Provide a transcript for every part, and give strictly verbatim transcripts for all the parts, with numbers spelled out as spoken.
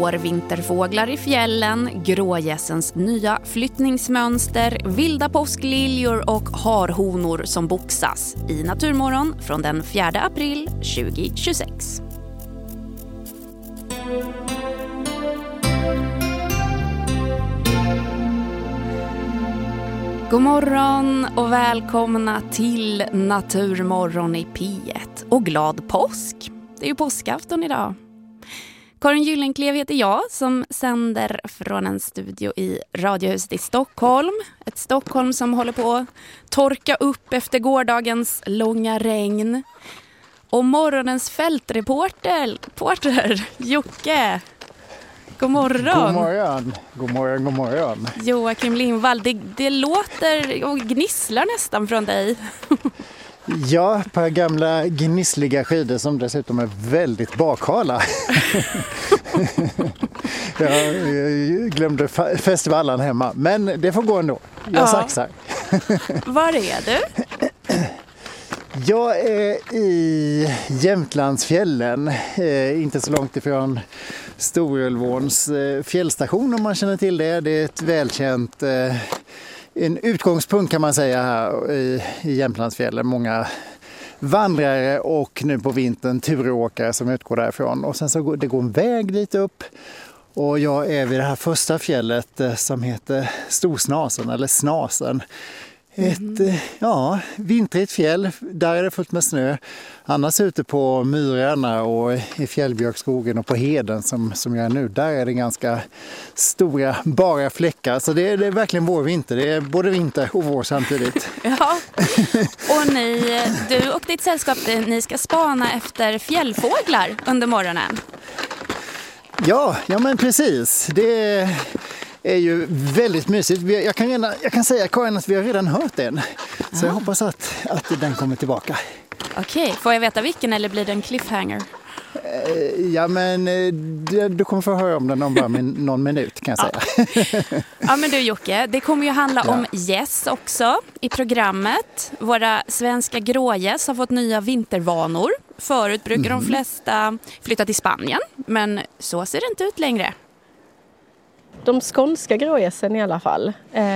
vårvinterfåglar i fjällen, grågässens nya flyttningsmönster, vilda påskliljor och harhonor som boxas i Naturmorgon från den fjärde april tjugohundratjugosex. God morgon och välkomna till Naturmorgon i P ett. Och glad påsk! Det är ju påskafton idag. Karin Gyllenklev heter jag som sänder från en studio i Radiohuset i Stockholm. Ett Stockholm som håller på att torka upp efter gårdagens långa regn. Och morgonens fältreporter, reporter, Jocke. God morgon. God morgon, god morgon, god morgon. Joakim Lindvall, det, det låter och gnisslar nästan från dig. Ja, på gamla gnissliga skidor som dessutom är väldigt bakhala. Jag glömde festivalen hemma, men det får gå ändå. Jag ja. saxar. Var är du? Jag är i Jämtlandsfjällen, eh, inte så långt ifrån Storulvåns eh, fjällstation om man känner till det. Det är ett välkänt, eh, en utgångspunkt kan man säga här i, i Jämtlandsfjällen. Många vandrare och nu på vintern turåkare som utgår därifrån. Och sen så går det går en väg dit upp och jag är vid det här första fjället eh, som heter Storsnasen eller Snasen. Ett mm. ja, vintrigt fjäll, där är det fullt med snö. Annars ute på myrarna och i fjällbjörkskogen och på heden som, som jag är nu, där är det ganska stora bara fläckar. Så det är, det är verkligen vår vinter, det är både vinter och vår samtidigt. Ja, och ni, du och ditt sällskap, ni ska spana efter fjällfåglar under morgonen. Ja, ja men precis, det är... är ju väldigt mysigt. Jag kan, gärna, jag kan säga, Karin, att vi har redan hört den. Så ah. jag hoppas att, att den kommer tillbaka. Okej, okay. Får jag veta vilken eller blir det en cliffhanger? Ja, men du kommer få höra om den om bara min, någon minut kan jag ja. säga. Ja, men du Jocke, det kommer ju handla ja. om gäss också i programmet. Våra svenska grågäss har fått nya vintervanor. Förut brukar mm. de flesta flytta till Spanien, men så ser det inte ut längre. De skånska grågässen i alla fall,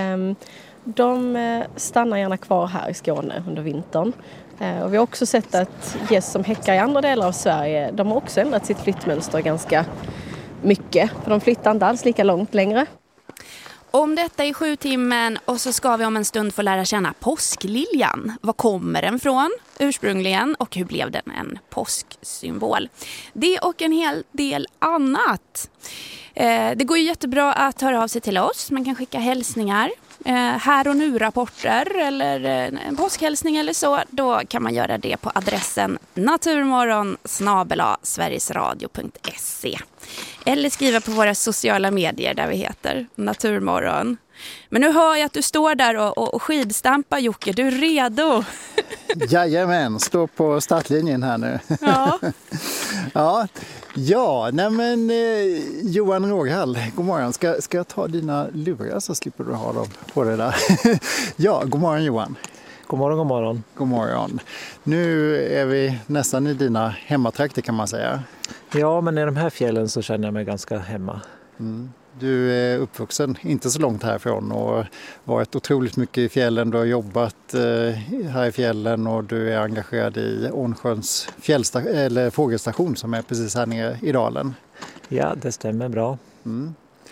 de stannar gärna kvar här i Skåne under vintern. Och vi har också sett att gäss som häckar i andra delar av Sverige, de har också ändrat sitt flyttmönster ganska mycket. För de flyttar inte alls lika långt längre. Om detta i sju timmen och så ska vi om en stund få lära känna påskliljan. Var kommer den från ursprungligen och hur blev den en påsksymbol? Det och en hel del annat. Eh, det går ju jättebra att höra av sig till oss. Man kan skicka hälsningar, eh, här och nu-rapporter eller eh, en påskhälsning eller så. Då kan man göra det på adressen naturmorgon snabel-a sverigesradio punkt se. Eller skriva på våra sociala medier där vi heter Naturmorgon. Men nu hör jag att du står där och, och, och skidstampar, Jocke. Du är redo. Jajamän, stå på startlinjen här nu. Ja, ja, ja nej men eh, Johan Råghall, god morgon. Ska, ska jag ta dina lurar så slipper du ha dem på det där. Ja, god morgon Johan. God morgon, god morgon. God morgon. Nu är vi nästan i dina hemmatrakter kan man säga. Ja, men i de här fjällen så känner jag mig ganska hemma. Mm. Du är uppvuxen inte så långt härifrån och varit otroligt mycket i fjällen. Du har jobbat eh, här i fjällen och du är engagerad i Ånsjöns fjällsta- eller fågelstation som är precis här nere i dalen. Ja, det stämmer bra. Mm.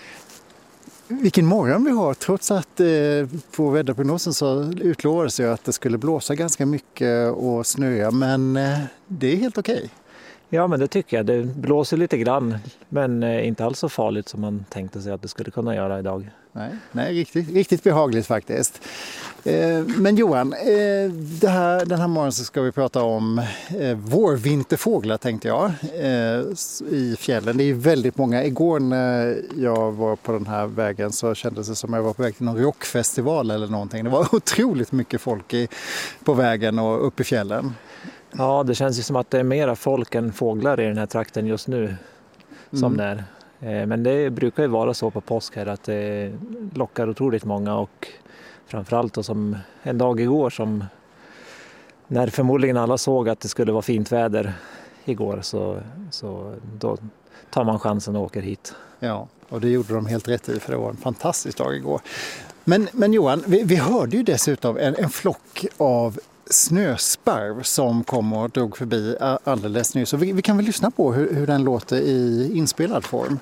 Vilken morgon vi har, trots att eh, på väderprognosen så utlovades det att det skulle blåsa ganska mycket och snöa, men eh, det är helt okej. Ja, men det tycker jag. Det blåser lite grann, men eh, inte alls så farligt som man tänkte sig att det skulle kunna göra idag. Nej, nej riktigt, riktigt behagligt faktiskt. Eh, men Johan, eh, det här, den här morgonen så ska vi prata om eh, vårvinterfåglar tänkte jag eh, i fjällen. Det är ju väldigt många. Igår när jag var på den här vägen så kändes det som att jag var på väg till någon rockfestival eller någonting. Det var otroligt mycket folk i, på vägen och upp i fjällen. Ja, det känns ju som att det är mera folk än fåglar i den här trakten just nu som mm. det är. Men det brukar ju vara så på påsk här att det lockar otroligt många, och framförallt då som en dag igår som när förmodligen alla såg att det skulle vara fint väder igår så, så då tar man chansen och åker hit. Ja, och det gjorde de helt rätt i för det var en fantastisk dag igår. Men, men Johan, vi, vi hörde ju dessutom en, en flock av snösparv som kom och drog förbi alldeles nyss. Så vi, vi kan väl lyssna på hur, hur den låter i inspelad form.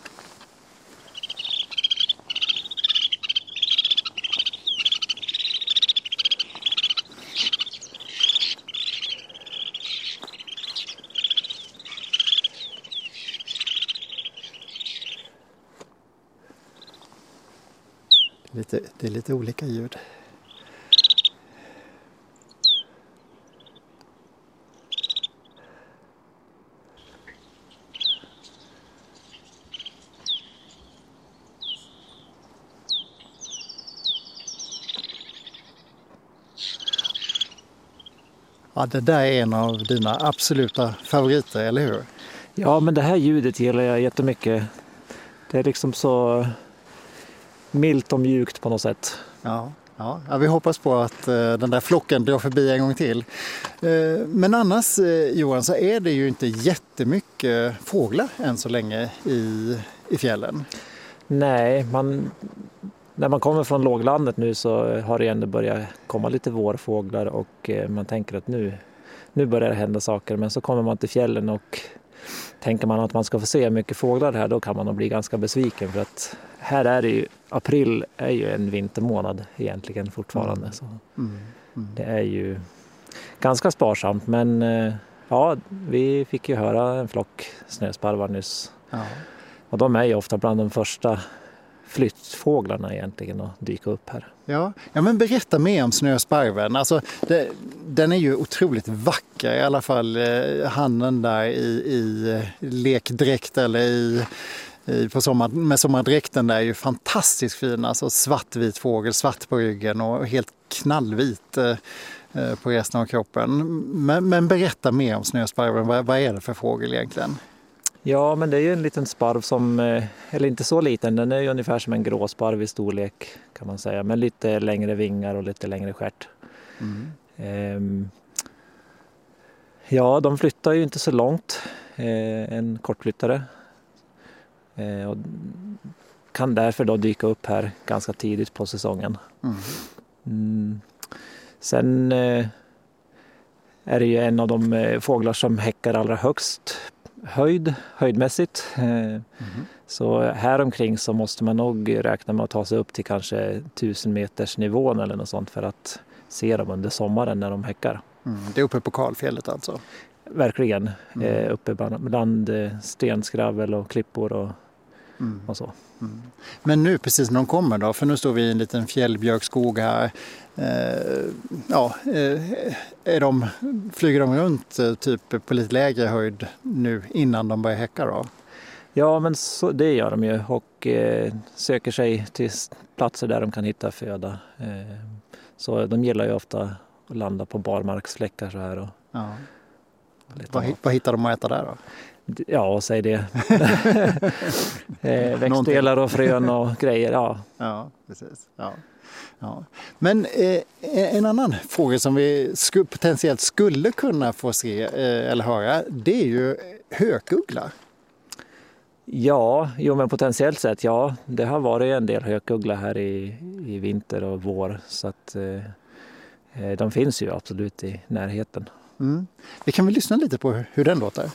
Lite, det är lite olika ljud. Ja, det där är en av dina absoluta favoriter, eller hur? Ja, men det här ljudet gillar jag jättemycket. Det är liksom så milt och mjukt på något sätt. Ja, ja. ja vi hoppas på att uh, den där flocken drar förbi en gång till. Uh, men annars, uh, Johan, så är det ju inte jättemycket fåglar än så länge i, i fjällen. Nej, man, när man kommer från låglandet nu så har det ändå börjat komma lite vårfåglar och uh, man tänker att nu, nu börjar det hända saker. Men så kommer man till fjällen och tänker man att man ska få se mycket fåglar här, då kan man nog bli ganska besviken för att här är det ju, april är ju en vintermånad egentligen fortfarande. Mm. Så mm. Mm. Det är ju ganska sparsamt, men ja, vi fick ju höra en flock snösparvar nyss. Ja. Och de är ju ofta bland de första flyttfåglarna egentligen att dyka upp här. Ja, ja men berätta mer om snösparven. Alltså, det, den är ju otroligt vacker, i alla fall eh, hannen där i, i lekdräkt eller i, i, på sommar, med sommardräkten där är ju fantastiskt fin. Alltså svartvit fågel, svart på ryggen och helt knallvit eh, på resten av kroppen. Men, men berätta mer om snösparven. Vad, vad är det för fågel egentligen? Ja, men det är ju en liten sparv som, eller inte så liten, den är ju ungefär som en gråsparv i storlek kan man säga, men lite längre vingar och lite längre stjärt. Mm. Ehm, ja, de flyttar ju inte så långt, ehm, en kortflyttare, ehm, och kan därför då dyka upp här ganska tidigt på säsongen. Mm. Mm. Sen eh, är det ju en av de eh, fåglar som häckar allra högst höjd, höjdmässigt. Mm. Så här omkring så måste man nog räkna med att ta sig upp till kanske tusen meters nivån eller något sånt för att se dem under sommaren när de häckar. Mm. Det är uppe på kalfjället alltså? Verkligen. Mm. Eh, uppe bland, bland stenskravel och klippor och, mm. och så. Mm. Men nu precis när de kommer då, för nu står vi i en liten fjällbjörkskog här. Eh, ja, eh, är de, flyger de runt eh, typ på lite lägre höjd nu innan de börjar häcka då? Ja, men så, det gör de ju och eh, söker sig till platser där de kan hitta föda. Eh, så de gillar ju ofta att landa på barmarksfläckar så här. Och, ja. vad, vad hittar de att äta där då? Ja, säg det. eh, växtdelar och frön och grejer, ja. Ja, precis. Ja. Ja. Men eh, en annan fråga som vi sku, potentiellt skulle kunna få se eh, eller höra, det är ju hökuggla. Ja, jo, men potentiellt sett, ja. Det har varit en del hökuggla här i, i vinter och vår, så att eh, de finns ju absolut i närheten. Mm. Vi kan väl lyssna lite på hur, hur den låter.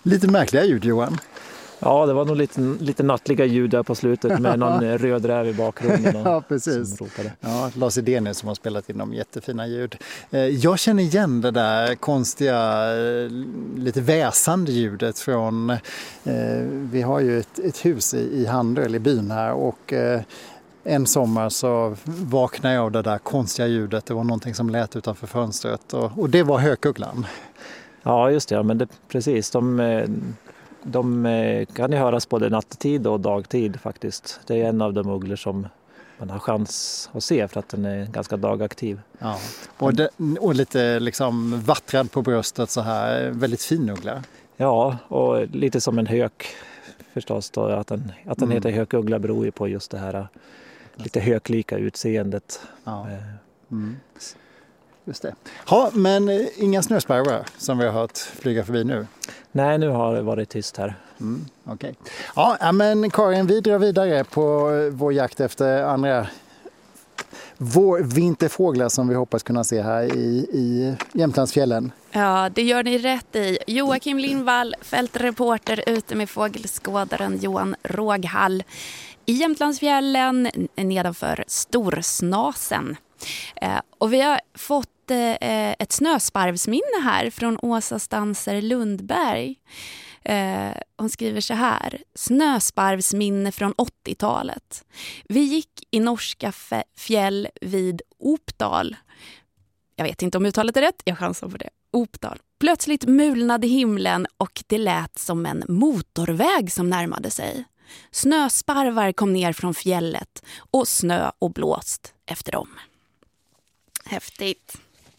Lite märkliga ljud, Johan. Ja, det var nog lite, lite nattliga ljud där på slutet med någon röd räv i bakgrunden. Och, ja, precis. Ja, Lars Edenius som har spelat in de jättefina ljud. Jag känner igen det där konstiga, lite väsande ljudet från... Eh, vi har ju ett, ett hus i, i Handel i byn här och... Eh, En sommar så vaknade jag av det där konstiga ljudet. Det var någonting som lät utanför fönstret och, och det var hökugglan. Ja, just det. Ja, men det, precis. De, de kan ju höras både nattetid och dagtid faktiskt. Det är en av de ugglor som man har chans att se för att den är ganska dagaktiv. Ja. Och, det, och lite liksom vattrad på bröstet så här. Väldigt fin uggla. Ja, och lite som en hök förstås. Då, att den, att den mm. heter hökuggla beror ju på just det här lite höklika utseendet. Ja. Mm. Just det. Ja, men inga snösparvar som vi har hört flyga förbi nu? Nej, nu har det varit tyst här. Mm, okej. Okay. Ja, men Karin, vi drar vidare på vår jakt efter andra vår vinterfåglar som vi hoppas kunna se här i, i Jämtlandsfjällen. Ja, det gör ni rätt i. Joakim Lindvall, fältreporter ute med fågelskådaren Johan Råghall i Jämtlandsfjällen nedanför Storsnasen. Eh, och vi har fått eh, ett snösparvsminne här från Åsa Stanser Lundberg. Eh, hon skriver så här: snösparvsminne från åttiotalet. Vi gick i norska fjäll vid Opdal. Jag vet inte om uttalet är rätt, jag chansar på det. Opdal. Plötsligt mulnade himlen och det lät som en motorväg som närmade sig. Snösparvar kom ner från fjället och snö och blåst efter dem. Häftigt.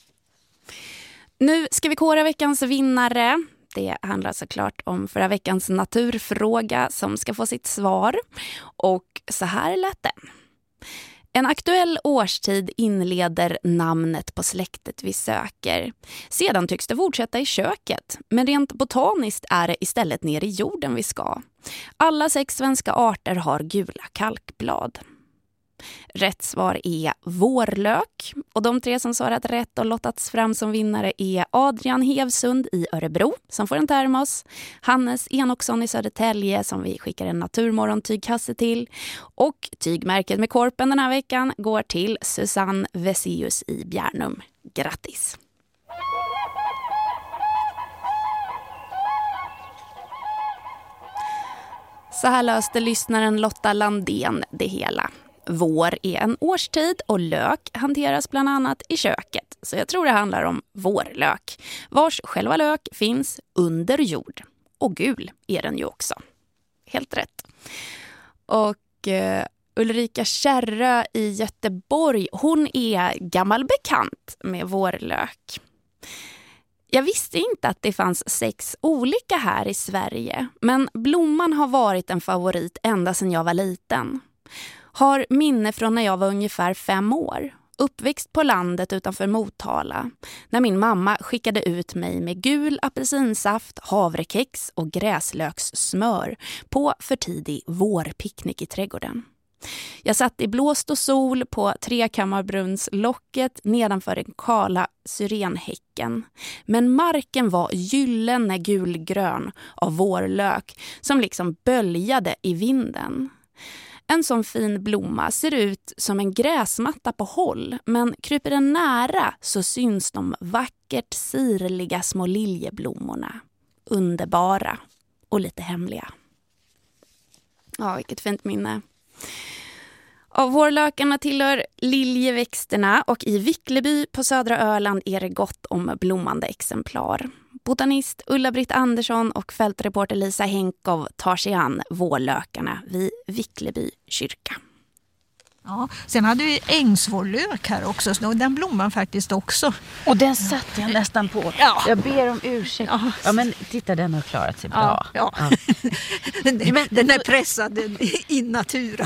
Nu ska vi kora veckans vinnare. Det handlar såklart om förra veckans naturfråga som ska få sitt svar. Och så här lät den. En aktuell årstid inleder namnet på släktet vi söker. Sedan tycks det fortsätta i köket, men rent botaniskt är det istället ner i jorden vi ska. Alla sex svenska arter har gula kalkblad. Rätt svar är vårlök. Och de tre som svarat rätt och lottats fram som vinnare är Adrian Hevsund i Örebro som får en termos, Hannes Enoksson i Södertälje som vi skickar en naturmorgon-tygkasse till, och tygmärket med korpen den här veckan går till Susanne Vesius i Bjärnum. Grattis! Så här löste lyssnaren Lotta Landén det hela. Vår är en årstid och lök hanteras bland annat i köket. Så jag tror det handlar om vårlök, vars själva lök finns under jord. Och gul är den ju också. Helt rätt. Och uh, Ulrika Kärrö i Göteborg, hon är gammal bekant med vårlök. Jag visste inte att det fanns sex olika här i Sverige, men blomman har varit en favorit ända sedan jag var liten. Har minne från när jag var ungefär fem år. Uppväxt på landet utanför Motala. När min mamma skickade ut mig med gul apelsinsaft, havrekex och gräslökssmör på för tidig vårpicknick i trädgården. Jag satt i blåst och sol på trekammarbrunnslocket nedanför den kala syrenhäcken. Men marken var gyllene gulgrön av vårlök som liksom böljade i vinden. En sån fin blomma ser ut som en gräsmatta på håll, men kryper den nära så syns de vackert sirliga små liljeblommorna. Underbara och lite hemliga. Ja, vilket fint minne. Av vårlökarna tillhör liljeväxterna och i Vickleby på södra Öland är det gott om blommande exemplar. Botanist Ulla-Britt Andersson och fältreporter Lisa Henkov tar sig an vårlökarna vid Vickleby kyrka. Ja, sen hade vi ängsvårlök här också, så den blomman faktiskt också. Och den satt jag nästan på. Ja. Jag ber om ursäkt. Ja, ja men titta, den har klarat sig bra. Ja, ja. Ja. den, men, den är pressad in natura.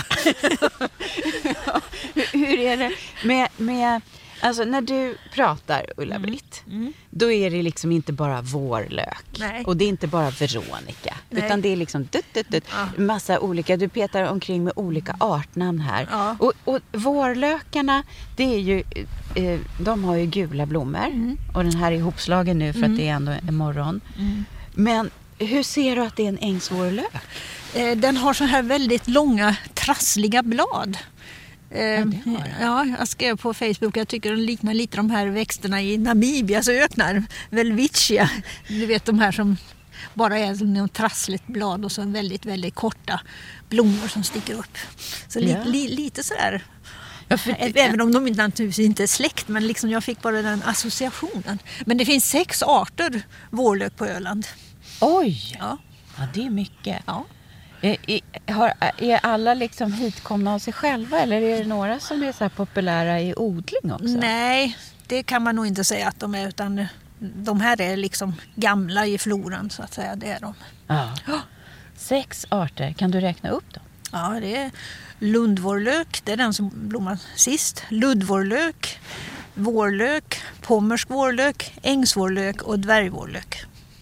Ja, hur, hur är det med... med Alltså när du pratar, Ulla-Britt, mm. Mm. då är det liksom inte bara vårlök. Nej. Och det är inte bara Veronica. Nej. Utan det är liksom dutt, dutt, dutt, ja. massa olika. Du petar omkring med olika artnamn här. Ja. Och, och vårlökarna, det är ju, eh, de har ju gula blommor. Mm. Och den här är ihopslagen nu för mm. att det är ändå en morgon. Mm. Men hur ser du att det är en ängsvårlök? Eh, den har så här väldigt långa, trassliga blad. Eh, ja, ja, jag skrev på Facebook, jag tycker den liknar lite de här växterna i Namibias öknar, Welwitschia. Du vet de här som bara är något trassligt blad och så väldigt, väldigt korta blommor som sticker upp. Så li, ja. li, lite sådär, ja, för, även om de naturligtvis inte är släkt, men liksom jag fick bara den associationen. Men det finns sex arter vårlök på Öland. Oj, ja, ja det är mycket. Ja. Är, är, är alla liksom hitkomna av sig själva eller är det några som är så här populära i odling också? Nej, det kan man nog inte säga att de är, utan de här är liksom gamla i floran så att säga, det är de. Ja. Ja. Sex arter, kan du räkna upp dem? Ja, det är lundvårlök, det är den som blommar sist. Luddvårlök, vårlök, pommersk vårlök, ängsvårlök och dvärgvårlök.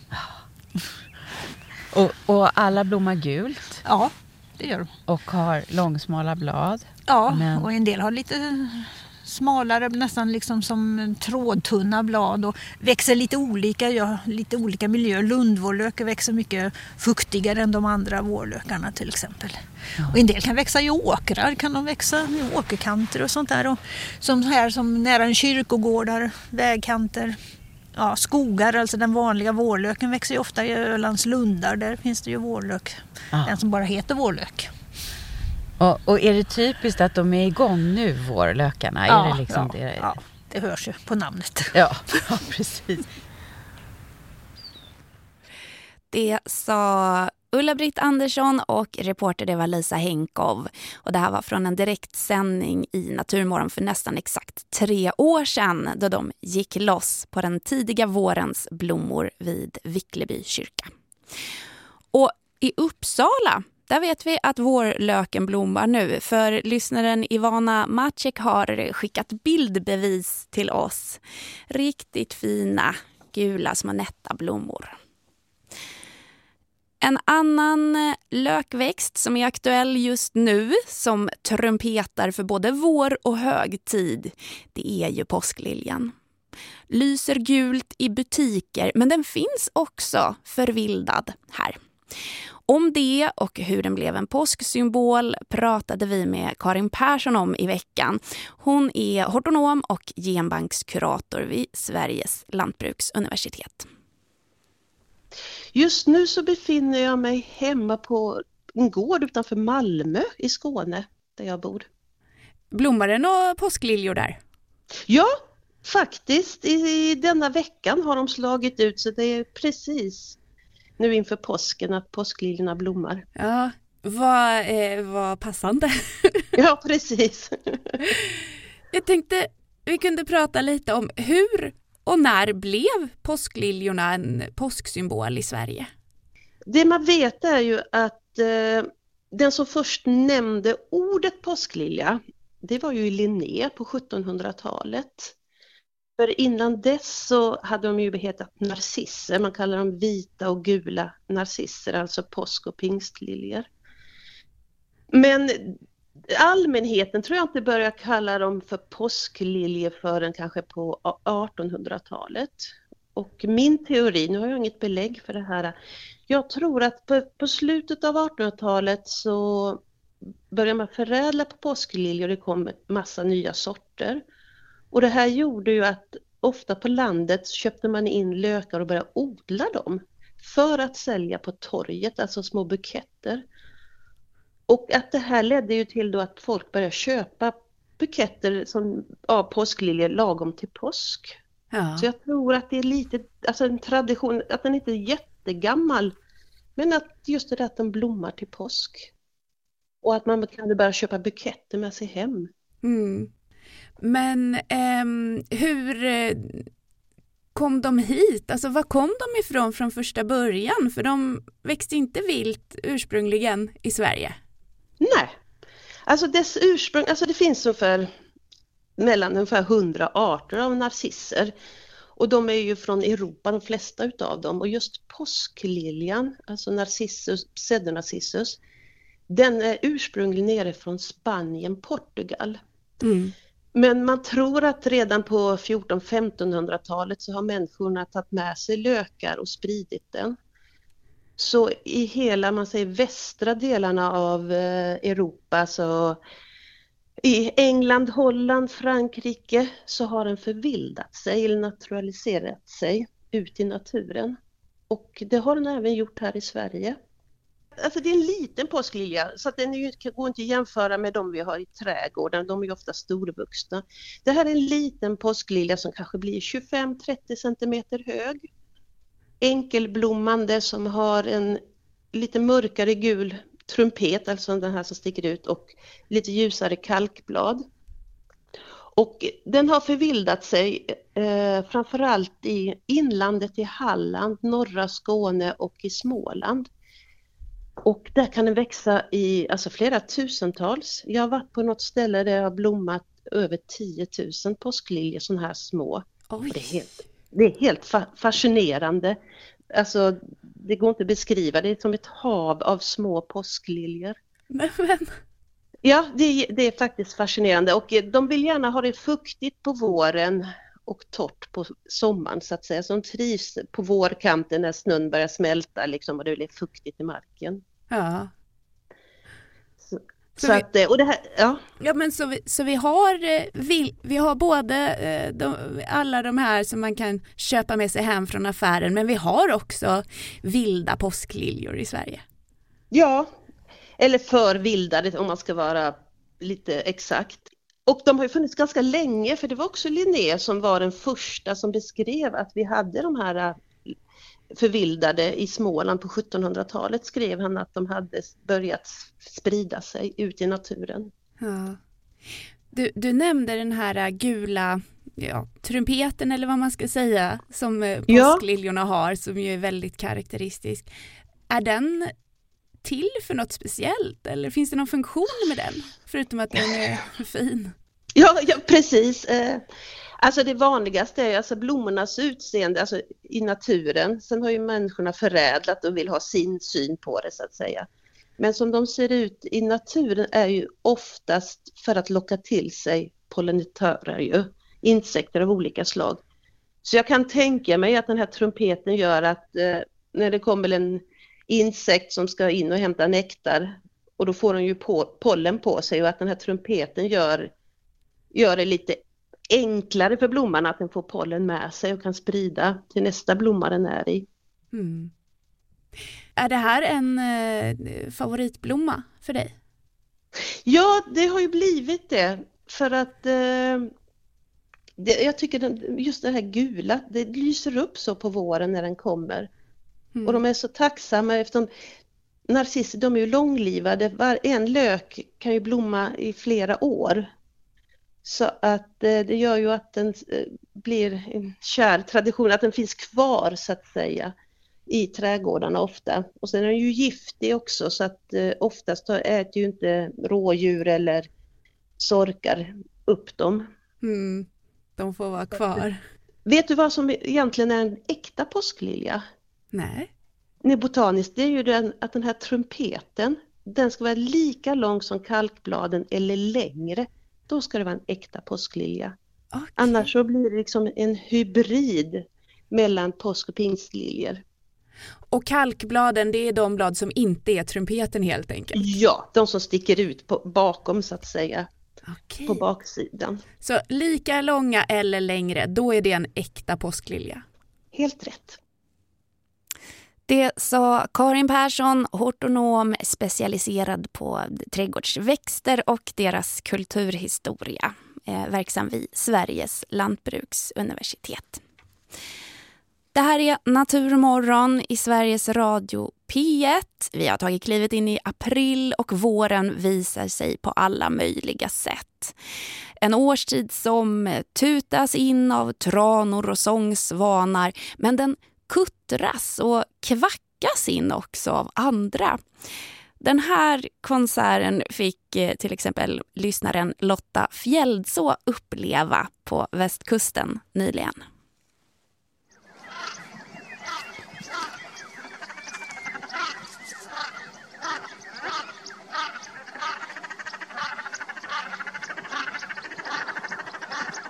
Och, och alla blommar gult? Ja, det gör de. Och har långsmala blad? Ja, men... och en del har lite smalare, nästan liksom som trådtunna blad och växer lite olika, ja, lite olika miljöer. Lundvårlök växer mycket fuktigare än de andra vårlökarna till exempel. Ja. Och en del kan växa i åkrar, kan de växa i åkerkanter och sånt där. Och som här som nära en kyrkogårdar, vägkanter. Ja, skogar, alltså den vanliga vårlöken växer ju ofta i Ölands lundar. Där finns det ju vårlök. Ah. Den som bara heter vårlök. Och, och är det typiskt att de är igång nu, vårlökarna? Ja, är det, liksom ja, det? ja, det hörs ju på namnet. Ja, ja, precis. Det sa Ulla-Britt Andersson och reporter det var Lisa Henkov. Och det här var från en direktsändning i Naturmorgon för nästan exakt tre år sedan då de gick loss på den tidiga vårens blommor vid Vickleby kyrka. Och i Uppsala, där vet vi att vårlöken blommar nu, för lyssnaren Ivana Maciek har skickat bildbevis till oss. Riktigt fina, gula, små nätta blommor. En annan lökväxt som är aktuell just nu, som trumpetar för både vår och högtid, det är ju påskliljan. Lyser gult i butiker, men den finns också förvildad här. Om det och hur den blev en påsksymbol pratade vi med Karin Persson om i veckan. Hon är hortonom och genbankskurator vid Sveriges lantbruksuniversitet. Just nu så befinner jag mig hemma på en gård utanför Malmö i Skåne, där jag bor. Blommar det några påskliljor där? Ja, faktiskt. I denna veckan har de slagit ut, så det är precis nu inför påsken att påskliljorna blommar. Ja, vad, eh, vad passande. Ja, precis. Jag tänkte vi kunde prata lite om hur och när blev påskliljorna en påsksymbol i Sverige? Det man vet är ju att eh, den som först nämnde ordet påsklilja, det var ju Linné på sjuttonhundratalet. För innan dess så hade de ju hetat narcisser, man kallar dem vita och gula narcisser, alltså påsk- och pingstliljor. Men allmänheten tror jag inte börjar kalla dem för påskliljor förrän kanske på artonhundratalet. Och min teori, nu har jag inget belägg för det här, jag tror att på, på slutet av artonhundratalet så började man förädla på påskliljor, det kom massa nya sorter. Och det här gjorde ju att ofta på landet köpte man in lökar och började odla dem för att sälja på torget, alltså små buketter. Och att det här ledde ju till då att folk började köpa buketter som, av påskliljor lagom till påsk. Ja. Så jag tror att det är lite, alltså en tradition, att den inte är jättegammal, men att just det där att den blommar till påsk. Och att man kan börja köpa buketter med sig hem. Mm. Men eh, hur kom de hit? Alltså var kom de ifrån från första början? För de växte inte vilt ursprungligen i Sverige. Nej, alltså dess ursprung, alltså det finns ungefär mellan ungefär hundra arter av narcisser. Och de är ju från Europa, de flesta utav dem. Och just påskliljan, alltså Narcissus, Pseudonarcissus, den är ursprungligen nere från Spanien, Portugal. Mm. Men man tror att redan på fjorton-femtonhundratalet så har människorna tagit med sig lökar och spridit den. Så i hela, man säger västra delarna av Europa, så i England, Holland, Frankrike, så har den förvildat sig eller naturaliserat sig ut i naturen. Och det har den även gjort här i Sverige. Alltså det är en liten påsklilja, så att den är ju, går inte att jämföra med de vi har i trädgården. De är ju ofta storvuxna. Det här är en liten påsklilja som kanske blir tjugofem till trettio centimeter hög. Enkelblommande, som har en lite mörkare gul trumpet, alltså den här som sticker ut, och lite ljusare kalkblad. Och den har förvildat sig eh, framförallt i inlandet i Halland, norra Skåne och i Småland. Och där kan den växa i alltså flera tusentals. Jag har varit på något ställe där jag har blommat över tio tusen påskliljor, sådana här små. Det är helt, det är helt fa- fascinerande. Alltså, det går inte att beskriva, det är som ett hav av små påskliljor. Men... Ja, det är, det är faktiskt fascinerande, och de vill gärna ha det fuktigt på våren och torrt på sommaren, så att säga. Så de trivs på vårkanten när snön börjar smälta liksom, och det blir fuktigt i marken. Ja. Så, så, så vi, att, och det här, ja. Ja, men så vi, så vi har vi, vi har både de, alla de här som man kan köpa med sig hem från affären, men vi har också vilda påskliljor i Sverige. Ja, eller för vilda om man ska vara lite exakt. Och de har ju funnits ganska länge, för det var också Linné som var den första som beskrev att vi hade de här förvildade i Småland på sjuttonhundratalet. Skrev han att de hade börjat sprida sig ut i naturen. Ja. Du, du nämnde den här gula ja, trumpeten eller vad man ska säga som påskliljorna ja. har, som ju är väldigt karaktäristisk. Är den till för något speciellt, eller finns det någon funktion med den förutom att den är fin? Ja, ja precis. Eh, alltså det vanligaste är alltså blommornas utseende alltså i naturen. Sen har ju människorna förädlat och vill ha sin syn på det, så att säga. Men som de ser ut i naturen är ju oftast för att locka till sig pollinatörer, ju, insekter av olika slag. Så jag kan tänka mig att den här trumpeten gör att eh, när det kommer en insekt som ska in och hämta nektar, och då får den ju på, pollen på sig, och att den här trumpeten gör, gör det lite enklare för blomman att den får pollen med sig och kan sprida till nästa blomma den är i. Mm. Är det här en eh, favoritblomma för dig? Ja, det har ju blivit det, för att eh, det, jag tycker den, just det här gula, det lyser upp så på våren när den kommer. Mm. Och de är så tacksamma eftersom narcisser, de är ju långlivade. Var, en lök kan ju blomma i flera år. Så att eh, det gör ju att den eh, blir en kär tradition, att den finns kvar så att säga i trädgårdarna ofta. Och sen är den ju giftig också, så att eh, oftast äter ju inte rådjur eller sorkar upp dem. Mm. De får vara kvar. Vet du vad som egentligen är en äkta påsklilja? Nej. Nej, botaniskt, det är ju den, att den här trumpeten, den ska vara lika lång som kalkbladen eller längre. Då ska det vara en äkta påsklilja. Okay. Annars så blir det liksom en hybrid mellan påsk- och pingstliljor. Och kalkbladen, det är de blad som inte är trumpeten helt enkelt? Ja, de som sticker ut på, bakom så att säga. Okay. På baksidan. Så lika långa eller längre, då är det en äkta påsklilja? Helt rätt. Det sa Karin Persson, hortonom specialiserad på trädgårdsväxter och deras kulturhistoria, eh, verksam vid Sveriges lantbruksuniversitet. Det här är Naturmorgon i Sveriges Radio P ett. Vi har tagit klivet in i april och våren visar sig på alla möjliga sätt. En årstid som tutas in av tranor och sångsvanar, men den kuttras och kvackas in också av andra. Den här konserten fick till exempel lyssnaren Lotta Fjäldså uppleva på västkusten nyligen.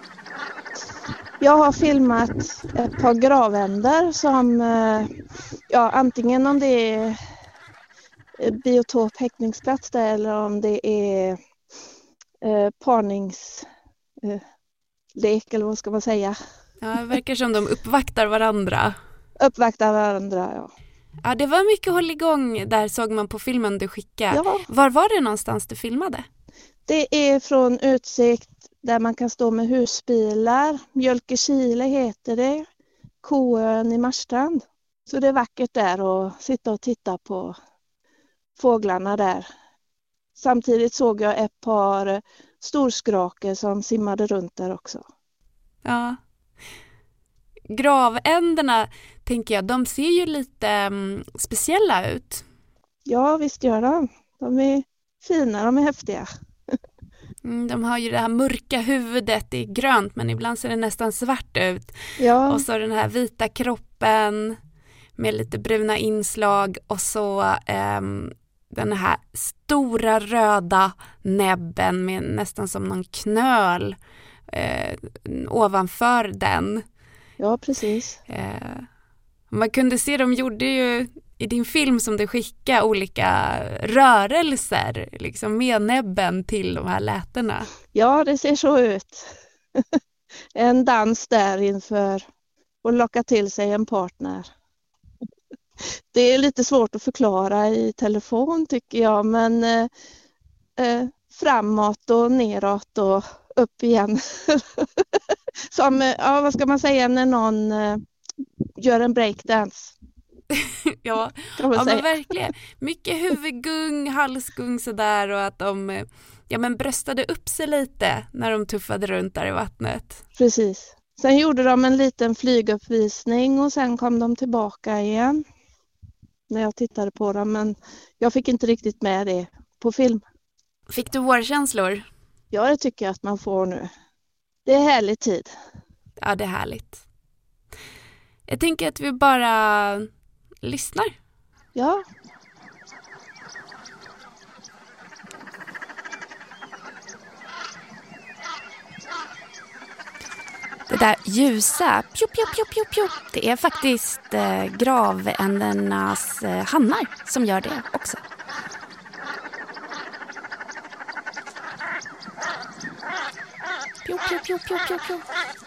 Jag har filmat ett par gravänder som ja, antingen om det är biotop häckningsplats där eller om det är eh, parningslek eh, eller vad ska man säga. Ja, det verkar som de uppvaktar varandra. Uppvaktar varandra, ja. Ja, det var mycket hålligång där, såg man på filmen du skickade. Ja. Var var det någonstans du filmade? Det är från utsikt där man kan stå med husbilar. Mjölkekile heter det. Koön i Marstrand. Så det är vackert där att sitta och titta på fåglarna där. Samtidigt såg jag ett par storskrake som simmade runt där också. Ja. Gravänderna, tänker jag, de ser ju lite um, speciella ut. Ja, visst gör de. De är fina, de är häftiga. Mm, de har ju det här mörka huvudet, det är grönt men ibland ser det nästan svart ut. Ja. Och så den här vita kroppen med lite bruna inslag och så um, den här stora röda näbben med nästan som någon knöl eh, ovanför den. Ja, precis. Eh, man kunde se, de gjorde ju i din film som du skickade olika rörelser liksom med näbben till de här lätena. Ja, det ser så ut. En dans där inför att locka till sig en partner. Det är lite svårt att förklara i telefon tycker jag, men eh, eh, framåt och neråt och upp igen. Som, ja, vad ska man säga när någon eh, gör en breakdance? Ja, ja men verkligen. Mycket huvudgung, halsgung sådär och att de ja, men bröstade upp sig lite när de tuffade runt där i vattnet. Precis. Sen gjorde de en liten flyguppvisning och sen kom de tillbaka igen när jag tittade på dem, men jag fick inte riktigt med det på film. Fick du vårkänslor? Ja, det tycker jag att man får nu. Det är härlig tid. Ja, det är härligt. Jag tänker att vi bara lyssnar. Ja. Det där ljusa, pju, pju, pju, pju, pju, det är faktiskt eh, gravändernas eh, hannar som gör det också. Pju, pju, pju, pju, pju, pju.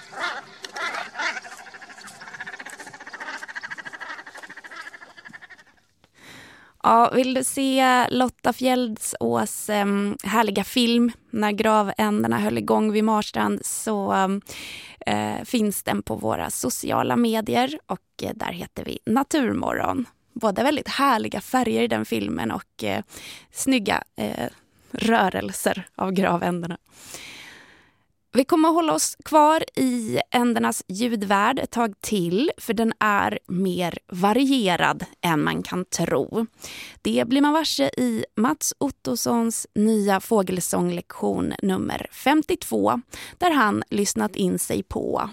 Ja, vill du se Lotta Fjäldsås eh, härliga film när gravänderna höll igång vid Marstrand så eh, finns den på våra sociala medier och eh, där heter vi Naturmorgon. Både väldigt härliga färger i den filmen och eh, snygga eh, rörelser av gravänderna. Vi kommer att hålla oss kvar i ändernas ljudvärld ett tag till för den är mer varierad än man kan tro. Det blir man varse i Mats Ottossons nya fågelsånglektion nummer femtiotvå där han lyssnat in sig på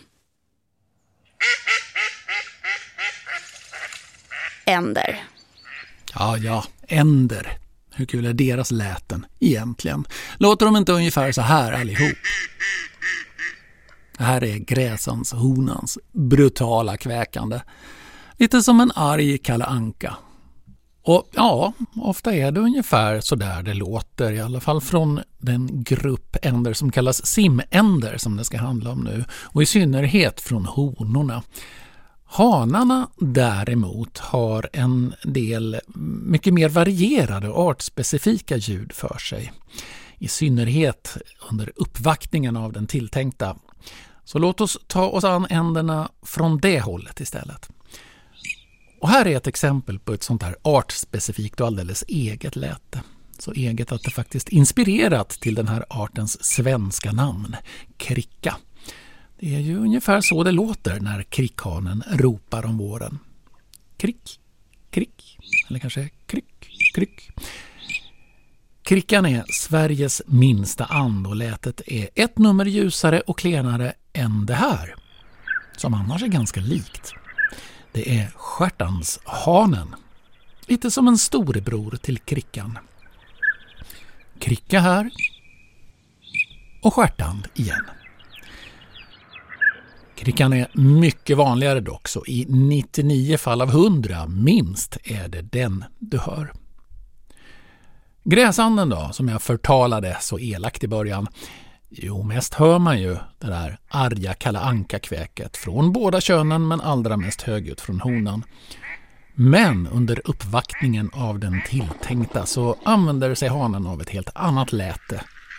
änder. Ja, ja, änder. Hur kul är deras läten egentligen? Låter de inte ungefär så här allihop? Det här är gräsans, honans brutala kväkande. Lite som en arg Kalle Anka. Och ja, ofta är det ungefär så där det låter. I alla fall från den grupp änder som kallas simänder som det ska handla om nu. Och i synnerhet från honorna. Hanarna däremot har en del mycket mer varierade och artspecifika ljud för sig. I synnerhet under uppvaktningen av den tilltänkta. Så låt oss ta oss an änderna från det hållet istället. Och här är ett exempel på ett sånt här artspecifikt och alldeles eget läte. Så eget att det faktiskt inspirerat till den här artens svenska namn, kricka. Det är ju ungefär så det låter när krickhanen ropar om våren. Krick, krick, eller kanske kryck, kryck. Krickan är Sveriges minsta and och lätet är ett nummer ljusare och klenare än det här, som annars är ganska likt. Det är stjärtanshanen, lite som en storebror till krickan. Kricka här och stjärtand igen. Krickan är mycket vanligare dock, så i nittionio fall av hundra minst är det den du hör. Gräsanden då, som jag förtalade så elakt i början. Jo, mest hör man ju det där arga Kalle Anka-kväket från båda könen, men allra mest högljutt från honan. Men under uppvaktningen av den tilltänkta så använder sig hanen av ett helt annat läte.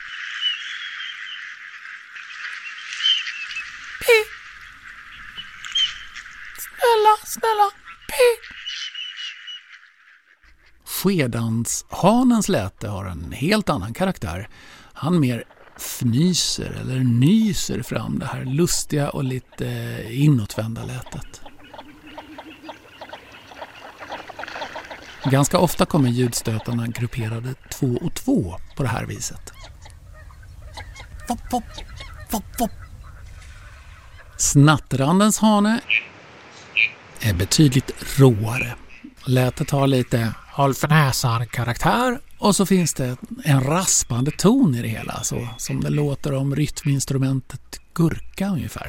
Pi! Snälla, snälla, pi! Skedanshanens läte har en helt annan karaktär. Han mer fnyser eller nyser fram det här lustiga och lite inåtvända lätet. Ganska ofta kommer ljudstötarna grupperade två och två på det här viset. Vop, vop, vop, vop. Snattrandens hane är betydligt råare. Lätet har lite håll för näsan karaktär och så finns det en raspande ton i det hela, så som det låter om rytminstrumentet gurka ungefär.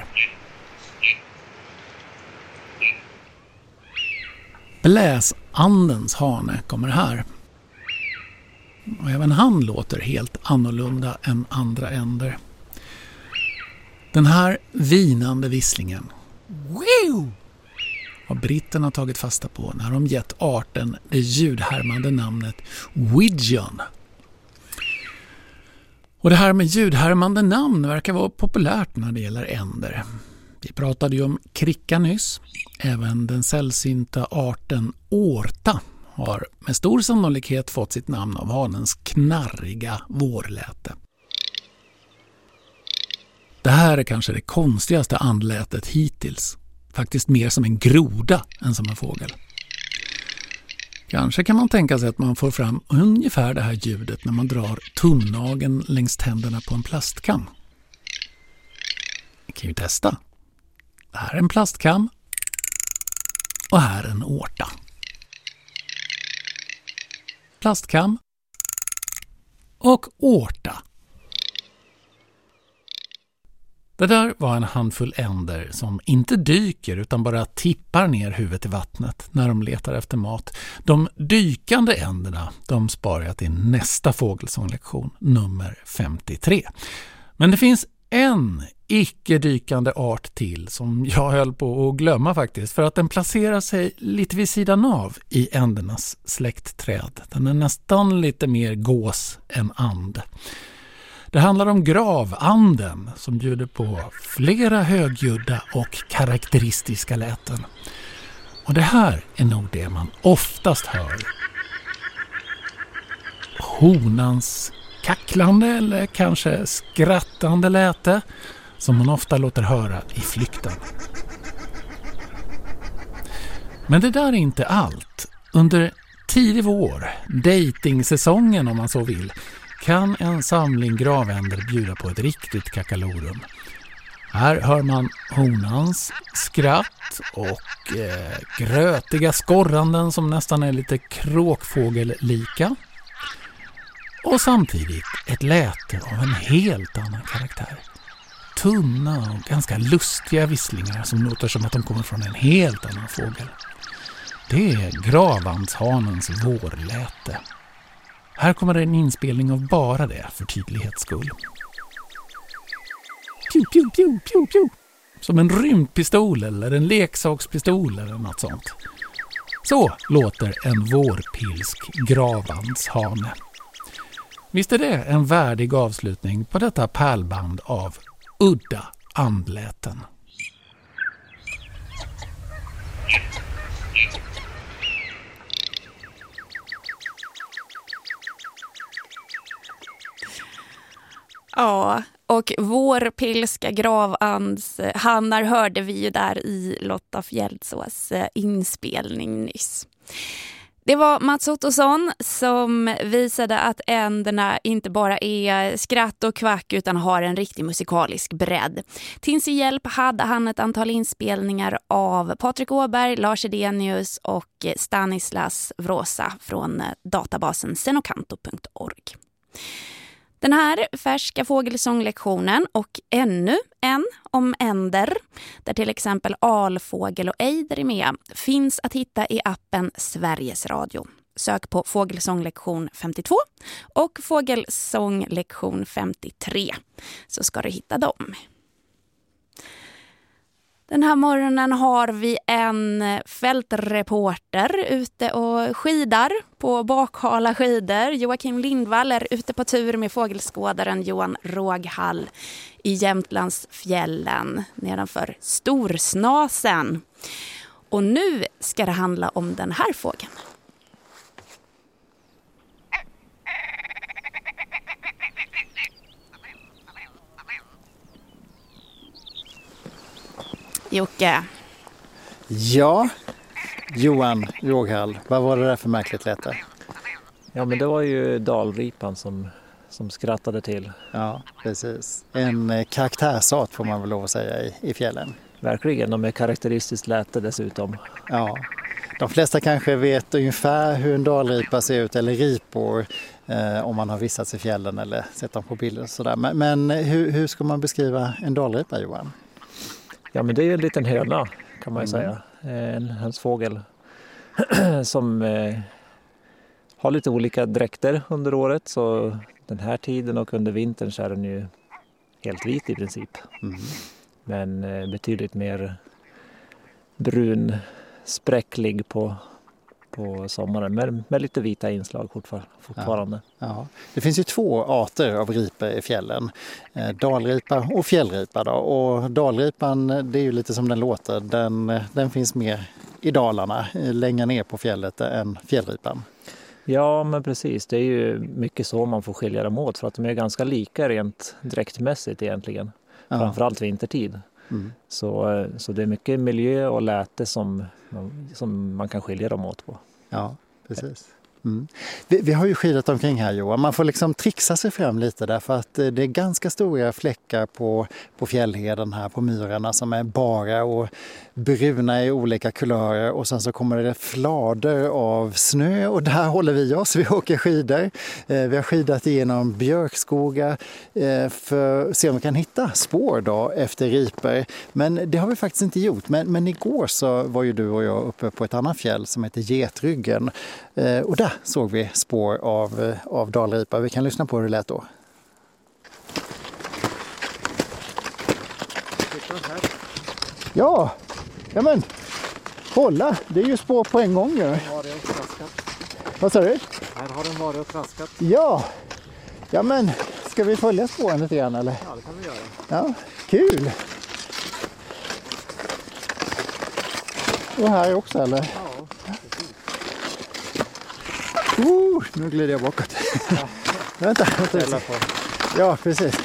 Bläsandens hane kommer här. Och även han låter helt annorlunda än andra änder. Den här vinande visslingen wow! har britterna tagit fasta på när de gett arten det ljudhärmande namnet widgeon. Och det här med ljudhärmande namn verkar vara populärt när det gäller änder. Vi pratade ju om kricka nyss. Även den sällsynta arten årta har med stor sannolikhet fått sitt namn av hanens knarriga vårläte. Det här är kanske det konstigaste andlätet hittills. Faktiskt mer som en groda än som en fågel. Kanske kan man tänka sig att man får fram ungefär det här ljudet när man drar tumnageln längs tänderna på en plastkam. Vi kan ju testa. Det här är en plastkam och här är en årta. Plastkam och årta. Det där var en handfull änder som inte dyker utan bara tippar ner huvudet i vattnet när de letar efter mat. De dykande änderna, de sparar jag till nästa fågelsånglektion, nummer femtiotre. Men det finns en icke-dykande art till som jag höll på att glömma faktiskt, för att den placerar sig lite vid sidan av i ändernas släktträd. Den är nästan lite mer gås än and. Det handlar om gravanden som bjuder på flera högljudda och karaktäristiska läten. Och det här är nog det man oftast hör. Honans kacklande eller kanske skrattande läte som man ofta låter höra i flykten. Men det där är inte allt. Under tidig vår, datingsäsongen om man så vill, kan en samling gravänder bjuda på ett riktigt kakalorum. Här hör man honans skratt och eh, grötiga skorranden som nästan är lite kråkfågellika. Och samtidigt ett läte av en helt annan karaktär. Tunna och ganska lustiga visslingar som låter som att de kommer från en helt annan fågel. Det är gravandhanens vårläte. Här kommer en inspelning av bara det för tydlighets skull. Piu, piu, piu, piu, piu. Som en rymdpistol eller en leksakspistol eller något sånt. Så låter en vårpilsk gravandshane. Visst är det en värdig avslutning på detta pärlband av udda andläten. Ja, och vår pilska gravands hannar hörde vi ju där i Lotta Fjäldsås inspelning nyss. Det var Mats Ottosson som visade att änderna inte bara är skratt och kvack utan har en riktig musikalisk bredd. Till sin hjälp hade han ett antal inspelningar av Patrik Åberg, Lars Edenius och Stanislas Vrosa från databasen senokanto punkt org. Den här färska fågelsånglektionen och ännu en om änder, där till exempel alfågel och ejder är med, finns att hitta i appen Sveriges Radio. Sök på fågelsånglektion femtiotvå och fågelsånglektion femtiotre så ska du hitta dem. Den här morgonen har vi en fältreporter ute och skidar på bakhala skidor. Joakim Lindvall är ute på tur med fågelskådaren Johan Råghall i Jämtlandsfjällen nedanför Storsnasen. Och nu ska det handla om den här fågeln. Jocke. Ja, Johan Råghall, vad var det där för märkligt läte? Ja, men det var ju dalripan som, som skrattade till. Ja, precis. En karaktärsart får man väl lov att säga i, i fjällen. Verkligen, de är karaktäristiskt läte dessutom. Ja, de flesta kanske vet ungefär hur en dalripa ser ut, eller ripor, eh, om man har vistats i fjällen eller sett dem på bilder och sådär. Men, men hur, hur ska man beskriva en dalripa, Johan? Ja, men det är ju en liten höna kan man ju mm. säga. En hönsfågel som eh, har lite olika dräkter under året. Så den här tiden och under vintern så är den ju helt vit i princip. Mm. Men eh, betydligt mer brun, spräcklig på, på sommaren. Med, med lite vita inslag fortfarande. Ja. Ja. Det finns ju två arter av ripor i fjällen. Eh, dalripa och fjällripa. Då. Och dalripan, det är ju lite som den låter. Den, den finns mer i Dalarna, längre ner på fjället än fjällripan. Ja, men precis. Det är ju mycket så man får skilja dem åt. För att de är ganska lika rent dräktmässigt egentligen. Ja. Framförallt vintertid. Mm. Så, så det är mycket miljö och läte som, som man kan skilja dem åt på. Ja, precis. Mm. Vi, vi har ju skidat omkring här, Johan. Man får liksom trixa sig fram lite därför att det är ganska stora fläckar på, på fjällheden här, på myrarna som är bara och bruna i olika kulörer, och sen så kommer det flader av snö och där håller vi oss. Vi åker skidor. Eh, vi har skidat igenom björkskogar eh, för att se om vi kan hitta spår då efter ripor. Men det har vi faktiskt inte gjort. Men, men igår så var ju du och jag uppe på ett annat fjäll som heter Getryggen. Eh, och där såg vi spår av, av dalripa. Vi kan lyssna på hur det lät då. Ja, ja men kolla, det är ju spår på en gång. Ja. Vad sa du? Här har den varit och traskat. Ja, ja men ska vi följa spåren lite grann eller? Ja, det kan vi göra. Ja, kul. Och här också eller? Ja, precis. Uh, nu glider jag bakåt. Ja. vänta, vänta. Ja, precis.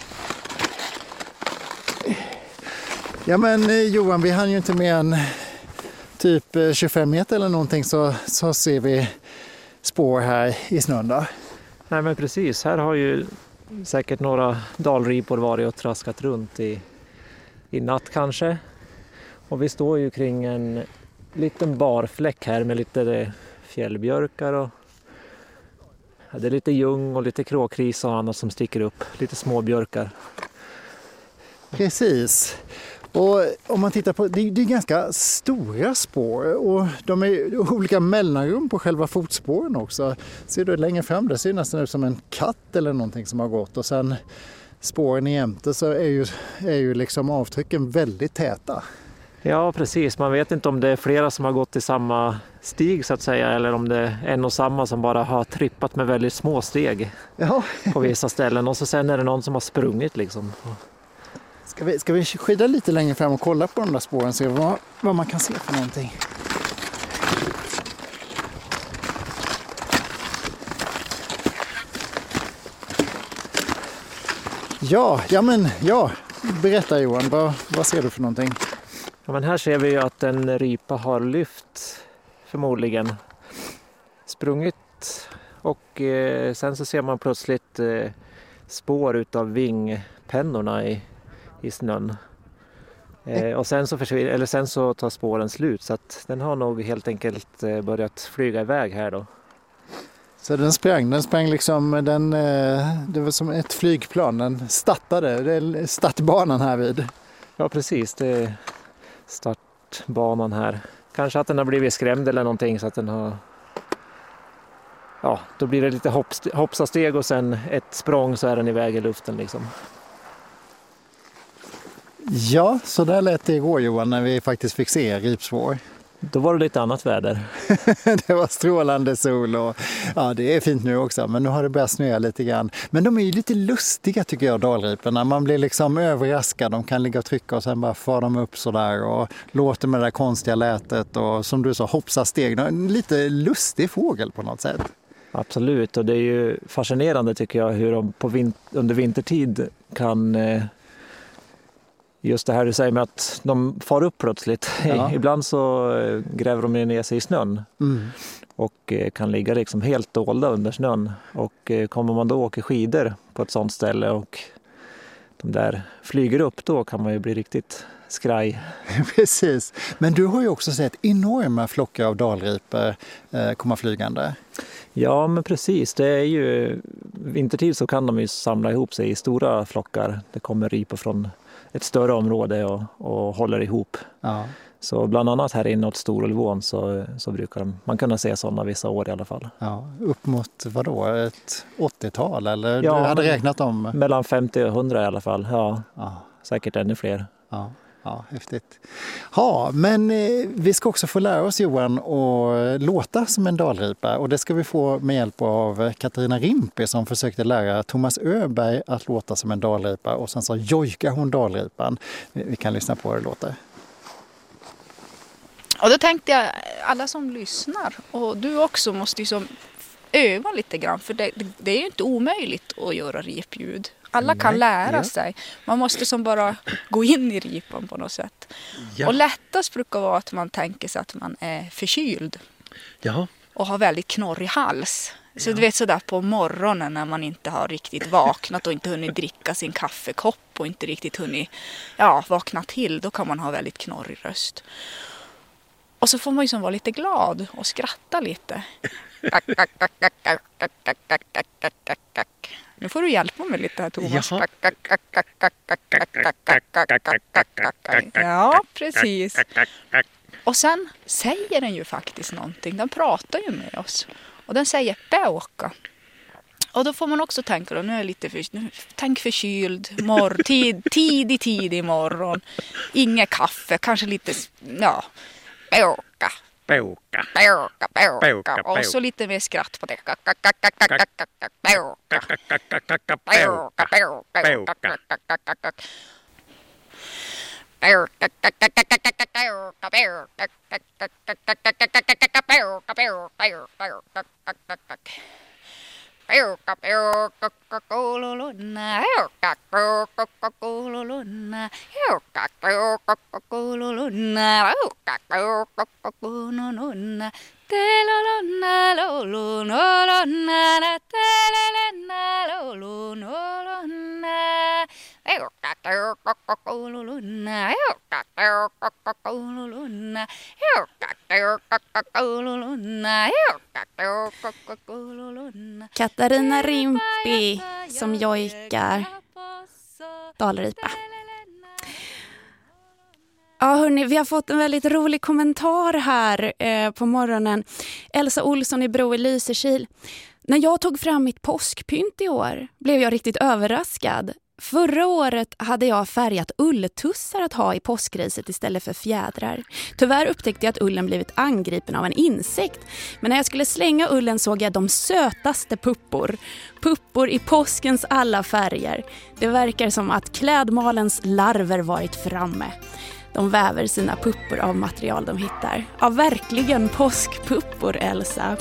Ja men Johan, vi hann ju inte mer än typ tjugofem meter eller någonting så, så ser vi spår här i snön då. Nej men precis, här har ju säkert några dalripor varit och traskat runt i, i natt kanske. Och vi står ju kring en liten barfläck här med lite fjällbjörkar och ja, det är lite ljung och lite kråkris och annat som sticker upp, lite småbjörkar. Precis. Och om man tittar på, det är, det är ganska stora spår och de är olika mellanrum på själva fotspåren också. Ser du längre fram, det ser nästan ut som en katt eller någonting som har gått, och sen spåren i jämte så är ju, är ju liksom avtrycken väldigt täta. Ja precis, man vet inte om det är flera som har gått i samma stig så att säga, eller om det är en och samma som bara har trippat med väldigt små steg ja. På vissa ställen, och så sen är det någon som har sprungit liksom. Ska vi, ska vi skida lite längre fram och kolla på de där spåren och se vad, vad man kan se för någonting? Ja, ja men ja, berätta Johan, vad, vad ser du för någonting? Ja, men här ser vi ju att en ripa har lyft förmodligen, sprungit, och eh, sen så ser man plötsligt eh, spår utav vingpennorna i i snön. Eh, och sen så försvinner, eller sen så tar spåren slut, så att den har nog helt enkelt eh, börjat flyga iväg här då. Så Så den sprang, den sprang liksom, den, det var som ett flygplan, den startade, det är startbanan här vid. Ja precis, det är startbanan här. Kanske att den har blivit skrämd eller någonting så att den har... Ja, då blir det lite hoppst- hoppsasteg och sen ett språng så är den iväg i luften liksom. Ja, så där lät det igår Johan när vi faktiskt fick se ripsvår. Då var det lite annat väder. Det var strålande sol och ja, det är fint nu också, men nu har det börjat snöa lite grann. Men de är ju lite lustiga tycker jag, dalriporna. Man blir liksom överraskad, de kan ligga och trycka och sen bara far de upp sådär och låter med det där konstiga lätet och som du sa, hoppsa steg. En lite lustig fågel på något sätt. Absolut, och det är ju fascinerande tycker jag hur de på vin- under vintertid kan... Eh, just det här du säger med att de far upp plötsligt. Ja. Ibland så gräver de ner sig i snön mm. och kan ligga liksom helt dolda under snön. Och kommer man då åka skidor på ett sånt ställe och de där flyger upp, då kan man ju bli riktigt skraj. Precis, men du har ju också sett enorma flockar av dalripor eh, komma flygande. Ja men precis, det är ju vintertid så kan de ju samla ihop sig i stora flockar. Det kommer ripor från ett större område och, och håller ihop. Ja. Så bland annat här inåt Storulvån så, så brukar de, man kunna se sådana vissa år i alla fall. Ja, upp mot vad då? Ett åttiotal eller ja, du hade räknat om? Mellan femtio och hundra i alla fall, ja. ja. Säkert ännu fler. Ja. Ja, häftigt. Ja, men eh, vi ska också få lära oss Johan att låta som en dalripa och det ska vi få med hjälp av Katarina Rimpi som försökte lära Thomas Öberg att låta som en dalripa och sen så jojkar hon dalripan. Vi, vi kan lyssna på hur det låter. Och då tänkte jag, alla som lyssnar och du också måste ju som öva lite grann för det, det är ju inte omöjligt att göra ripljud. Alla kan lära ja. sig. Man måste som bara gå in i ripan på något sätt. Ja. Och lättast brukar vara att man tänker sig att man är förkyld. Ja. Och har väldigt knorrig hals. Så ja. du vet sådär på morgonen när man inte har riktigt vaknat och inte hunnit dricka sin kaffekopp och inte riktigt hunnit ja, vakna till. Då kan man ha väldigt knorrig röst. Och så får man ju som vara lite glad och skratta lite. Nu får du hjälpa mig lite här, Thomas. Ja, precis. Och sen säger den ju faktiskt någonting. Den pratar ju med oss. Och den säger bäåka. Och då får man också tänka då, nu är jag lite för, nu, tänk förkyld, mor, tid, tidig, tidig morgon. Inget kaffe, kanske lite, ja, bäåka. Bäåka. Bäåka, bäåka. Och så lite mer skratt på det. Bäåka. Bäåka, bäåka. Bäåka, bäåka, kololunna, bäåka, bäåka, kololunna, bäåka, bäåka, kololunna, bäåka, bäåka, kololunna, telolunna, lolunna, telolunna, lolunna, bäåka, bäåka, kololunna, bäåka, bäåka, kololunna, bäåka, bäåka, kololunna, bäåka, bäåka, kololunna. Katarina Rimpi som jojkar dalripa. Ja hörni, vi har fått en väldigt rolig kommentar här eh, på morgonen. Elsa Olsson i Bro i Lysekil. När jag tog fram mitt påskpynt i år blev jag riktigt överraskad. Förra året hade jag färgat ulltussar att ha i påskriset istället för fjädrar. Tyvärr upptäckte jag att ullen blivit angripen av en insekt. Men när jag skulle slänga ullen såg jag de sötaste puppor. Puppor i påskens alla färger. Det verkar som att klädmalens larver varit framme. De väver sina puppor av material de hittar. Ja, verkligen påskpuppor, Elsa.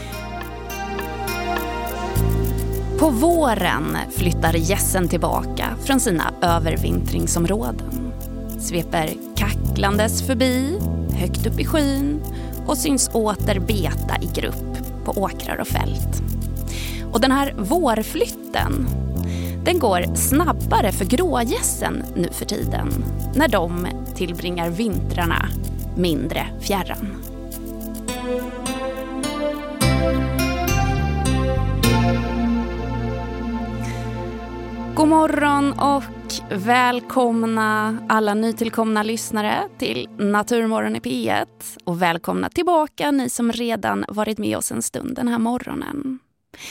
På våren flyttar gässen tillbaka från sina övervintringsområden. Sveper kacklandes förbi, högt upp i skyn och syns åter beta i grupp på åkrar och fält. Och den här vårflytten, den går snabbare för grågässen nu för tiden när de tillbringar vintrarna mindre fjärran. God morgon och välkomna alla nytillkomna lyssnare till Naturmorgon i P ett. Och välkomna tillbaka ni som redan varit med oss en stund den här morgonen.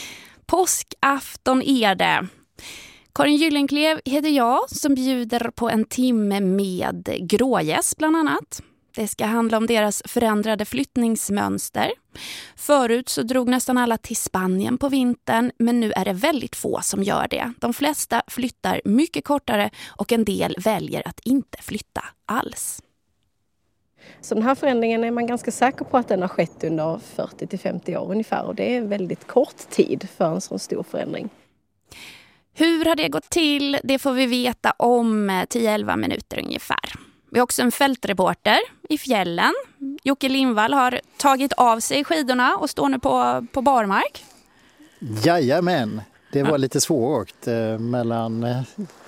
Påskafton är det. Karin Gyllenklev heter jag som bjuder på en timme med grågäss bland annat. Det ska handla om deras förändrade flyttningsmönster. Förut så drog nästan alla till Spanien på vintern, men nu är det väldigt få som gör det. De flesta flyttar mycket kortare och en del väljer att inte flytta alls. Så den här förändringen är man ganska säker på att den har skett under fyrtio till femtio år ungefär, och det är väldigt kort tid för en sån stor förändring. Hur har det gått till? Det får vi veta om tio till elva minuter ungefär. Vi har också en fältreporter i fjällen. Jocke Lindvall har tagit av sig skidorna och står nu på, på barmark. Jajamän, det var ja. lite svårt eh, mellan eh,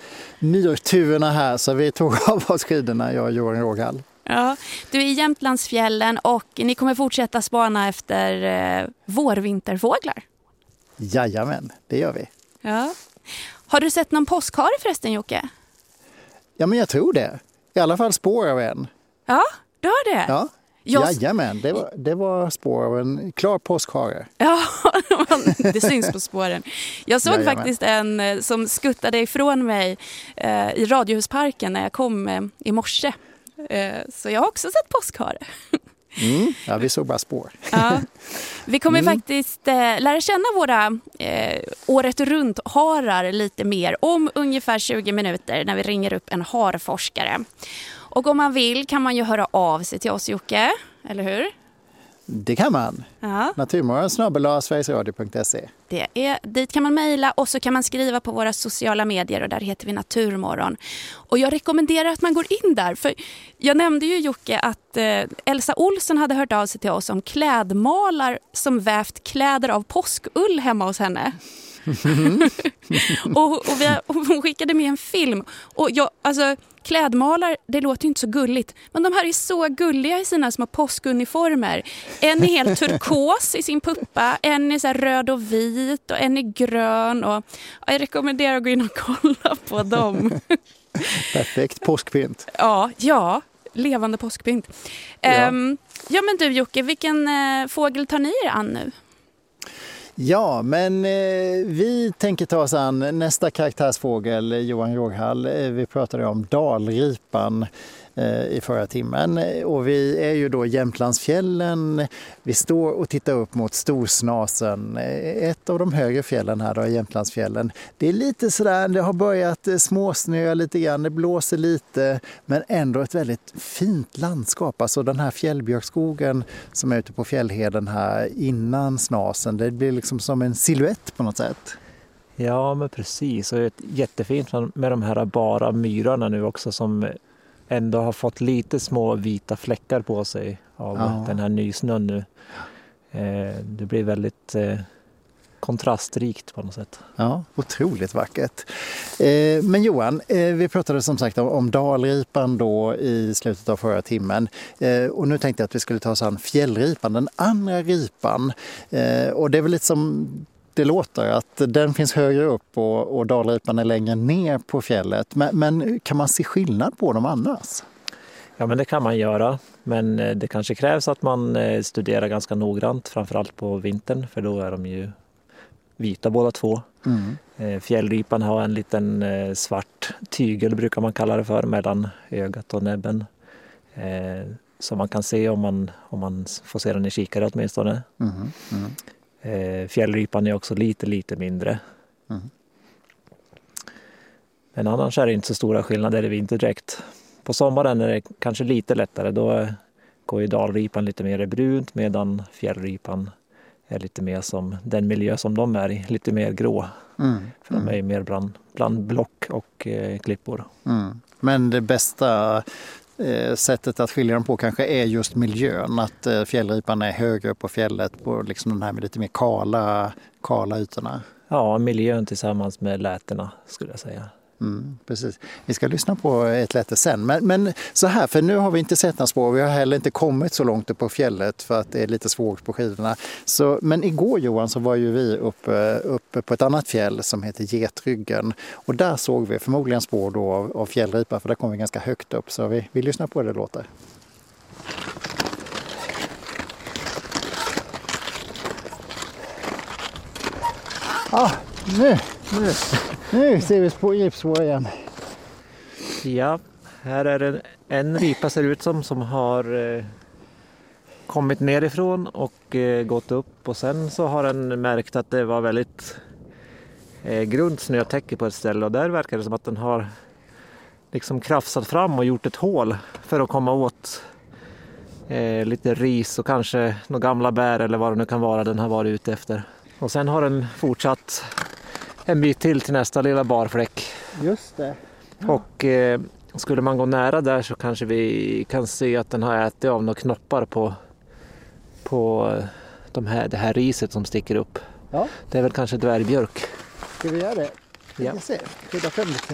myrturerna här, så vi tog av oss skidorna, jag och Johan Råghall. Ja, du är i Jämtlandsfjällen och ni kommer fortsätta spana efter eh, vårvinterfåglar. Jajamän, det gör vi. Ja. Har du sett någon påskhare förresten, Jocke? Ja, men jag tror det. I alla fall spår av en. Ja, du har det? Ja, jag... jajamän. Det var, det var spår av en klar påskhare. Ja, det syns på spåren. Jag såg jajamän. faktiskt en som skuttade ifrån mig eh, i Radiohusparken när jag kom eh, i morse. Eh, så jag har också sett påskhare. Mm, ja, vi såg bara spår. Ja. Vi kommer mm. faktiskt eh, lära känna våra eh, året runt harar lite mer om ungefär tjugo minuter när vi ringer upp en harforskare. Och om man vill kan man ju höra av sig till oss, Jocke, eller hur? Det kan man. Ja. Naturmorgon snabel-a sverigesradio punkt se. Det är, dit kan man mejla och så kan man skriva på våra sociala medier och där heter vi Naturmorgon. Och jag rekommenderar att man går in där, för jag nämnde ju Jocke att eh, Elsa Olsson hade hört av sig till oss om klädmalar som vävt kläder av påskull hemma hos henne. Mm. och och, vi, och hon skickade med en film och jag, alltså klädmalar, det låter ju inte så gulligt, men de här är så gulliga i sina små påskuniformer. En är helt turkos i sin puppa, en är så här röd och vit och en är grön, och ja, jag rekommenderar att gå in och kolla på dem. Perfekt påskpynt. Ja, ja, levande påskpynt. Ja. Um, ja men du Jocke, vilken uh, fågel tar ni er an nu? Ja, men eh, vi tänker ta oss an nästa karaktärsfågel, Johan Råghall. Eh, vi pratade om dalripan eh, i förra timmen och vi är ju då i Jämtlandsfjällen. Vi står och tittar upp mot Storsnasen, eh, ett av de högre fjällen här då i Jämtlandsfjällen. Det är lite sådär, det har börjat eh, småsnöa lite grann, det blåser lite, men ändå ett väldigt fint landskap. Alltså den här fjällbjörkskogen som är ute på fjällheden här innan snasen, det blir liksom som en silhuett på något sätt. Ja, men precis. Och ett jättefint med de här bara myrarna nu också som ändå har fått lite små vita fläckar på sig av ja. den här nysnön nu. Det blir väldigt kontrastrikt på något sätt. Ja, otroligt vackert. Men Johan, vi pratade som sagt om dalripan då i slutet av förra timmen. Och nu tänkte jag att vi skulle ta oss an fjällripan, den andra ripan. Och det är väl lite som det låter, att den finns högre upp och, och dalripan är längre ner på fjället. Men, men kan man se skillnad på dem annars? Ja, men det kan man göra. Men det kanske krävs att man studerar ganska noggrant, framförallt på vintern, för då är de ju vita båda två. Mm. Fjällripan har en liten svart tygel, brukar man kalla det för, mellan ögat och näbben. Som man kan se om man, om man får se den i kikare åtminstone. Mm. Mm. Fjällripan är också lite, lite mindre. Mm. Men annars är det inte så stora skillnader i vinterdräkt. På sommaren är det kanske lite lättare. Då går ju dalripan lite mer brunt, medan fjällripan är lite mer som den miljö som de är i, lite mer grå. Mm. För de är ju mer bland, bland block och eh, klippor. Mm. Men det bästa eh, sättet att skilja dem på kanske är just miljön. Att eh, fjällripan är högre på fjället på liksom den här med lite mer kala, kala ytorna. Ja, miljön tillsammans med lätena skulle jag säga. Mm, precis. Vi ska lyssna på ett läte sen. Men, men så här, för nu har vi inte sett några spår. Vi har heller inte kommit så långt upp på fjället för att det är lite svårt på skidorna. Så, men igår, Johan, så var ju vi uppe, uppe på ett annat fjäll som heter Getryggen. Och där såg vi förmodligen spår då av, av fjällripa, för där kom vi ganska högt upp. Så vi, vi lyssnar på det låter. Ah, nu, nu, nu ser vi på ripspår igen. Ja, här är det en ripa ser ut som som har eh, kommit nerifrån och eh, gått upp. Och sen så har den märkt att det var väldigt eh, grunt snötäcke på ett ställe. Och där verkar det som att den har liksom krafsat fram och gjort ett hål för att komma åt eh, lite ris och kanske några gamla bär eller vad det nu kan vara den har varit ute efter. Och sen har den fortsatt en bit till till nästa lilla barfläck. Just det. Ja. Och eh, skulle man gå nära där så kanske vi kan se att den har ätit av några knoppar på, på de här, det här riset som sticker upp. Ja. Det är väl kanske dvärgbjörk. Ska vi göra det? Ska ja. vi se? Skydda fram lite.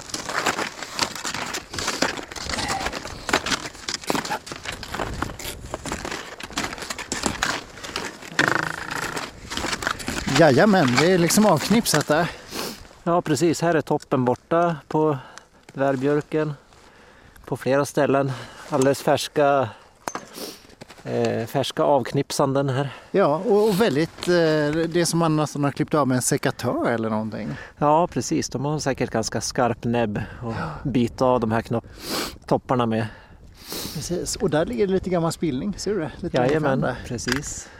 Jajamän, det är liksom avknipsat där. Ja, precis. Här är toppen borta på dvärgbjörken. På flera ställen. Alldeles färska, eh, färska avknipsanden här. Ja, och väldigt, eh, det är som man nästan har klippt av med en sekatör eller någonting. Ja, precis. De har säkert ganska skarp näbb och bita av de här knopp- topparna med. Precis, och där ligger det lite gammal spillning, ser du det? Lite Jajamän, precis.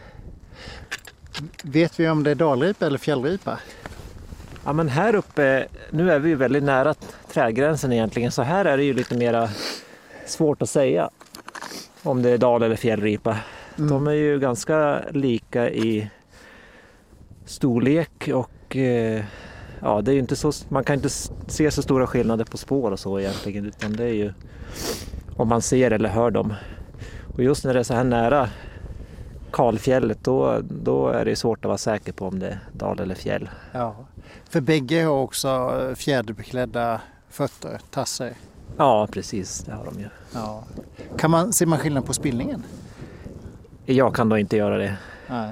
Vet vi om det är dalripa eller fjällripa? Ja, men här uppe, nu är vi ju väldigt nära trädgränsen egentligen, så här är det ju lite mera svårt att säga om det är dal- eller fjällripa. Mm. De är ju ganska lika i storlek och eh, ja, det är ju inte så, man kan inte se så stora skillnader på spår och så egentligen, utan det är ju om man ser eller hör dem. Och just när det är så här nära kalfjället, då, då är det svårt att vara säker på om det är dal eller fjäll. Ja, för bägge har också fjäderbeklädda fötter, tassar. Ja, precis, det har de ju. Ja. Kan man, ser man skillnad på spillningen? Jag kan då inte göra det. Nej.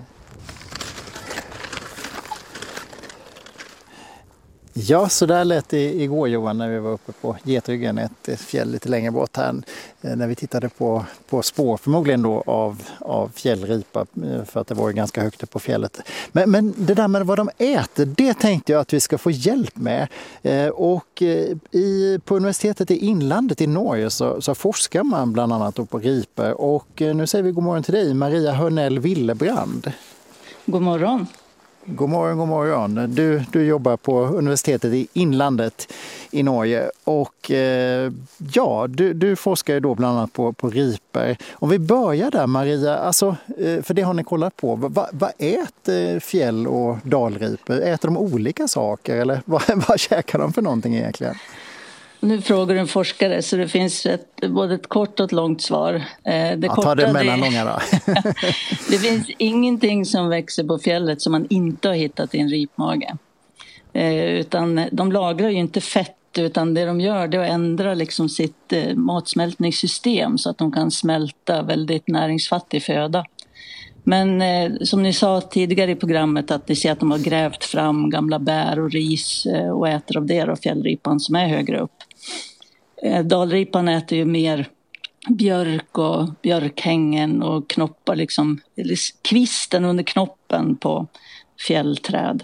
Ja, så där lät det igår, Johan, när vi var uppe på Getryggen, ett, ett fjäll lite längre bort här, när vi tittade på, på spår, förmodligen då av, av fjällripa, för att det var ganska högt upp på fjället. Men, men det där med vad de äter, det tänkte jag att vi ska få hjälp med. Eh, och i, på universitetet i inlandet i Norge så, så forskar man bland annat då på ripor. Och nu säger vi god morgon till dig, Maria Hörnell Willebrand. God morgon. God morgon, god morgon. Du, du jobbar på universitetet i inlandet i Norge och eh, ja, du, du forskar ju då bland annat på, på ripor. Om vi börjar där, Maria, alltså, eh, för det har ni kollat på. Va, vad äter fjäll- och dalripor? Äter de olika saker eller vad, vad käkar de för någonting egentligen? Nu frågar en forskare så det finns ett, både ett kort och ett långt svar. Eh, det ja, korta, ta det mellanlånga då. Det finns ingenting som växer på fjället som man inte har hittat i en ripmage. Eh, utan de lagrar ju inte fett, utan det de gör det är att ändra liksom sitt eh, matsmältningssystem så att de kan smälta väldigt näringsfattig föda. Men eh, som ni sa tidigare i programmet att ni ser att de har grävt fram gamla bär och ris eh, och äter av det och fjällripan som är högre upp. Eh, dalripan äter ju mer björk och björkhängen och knoppar liksom, eller kvisten under knoppen på fjällträd.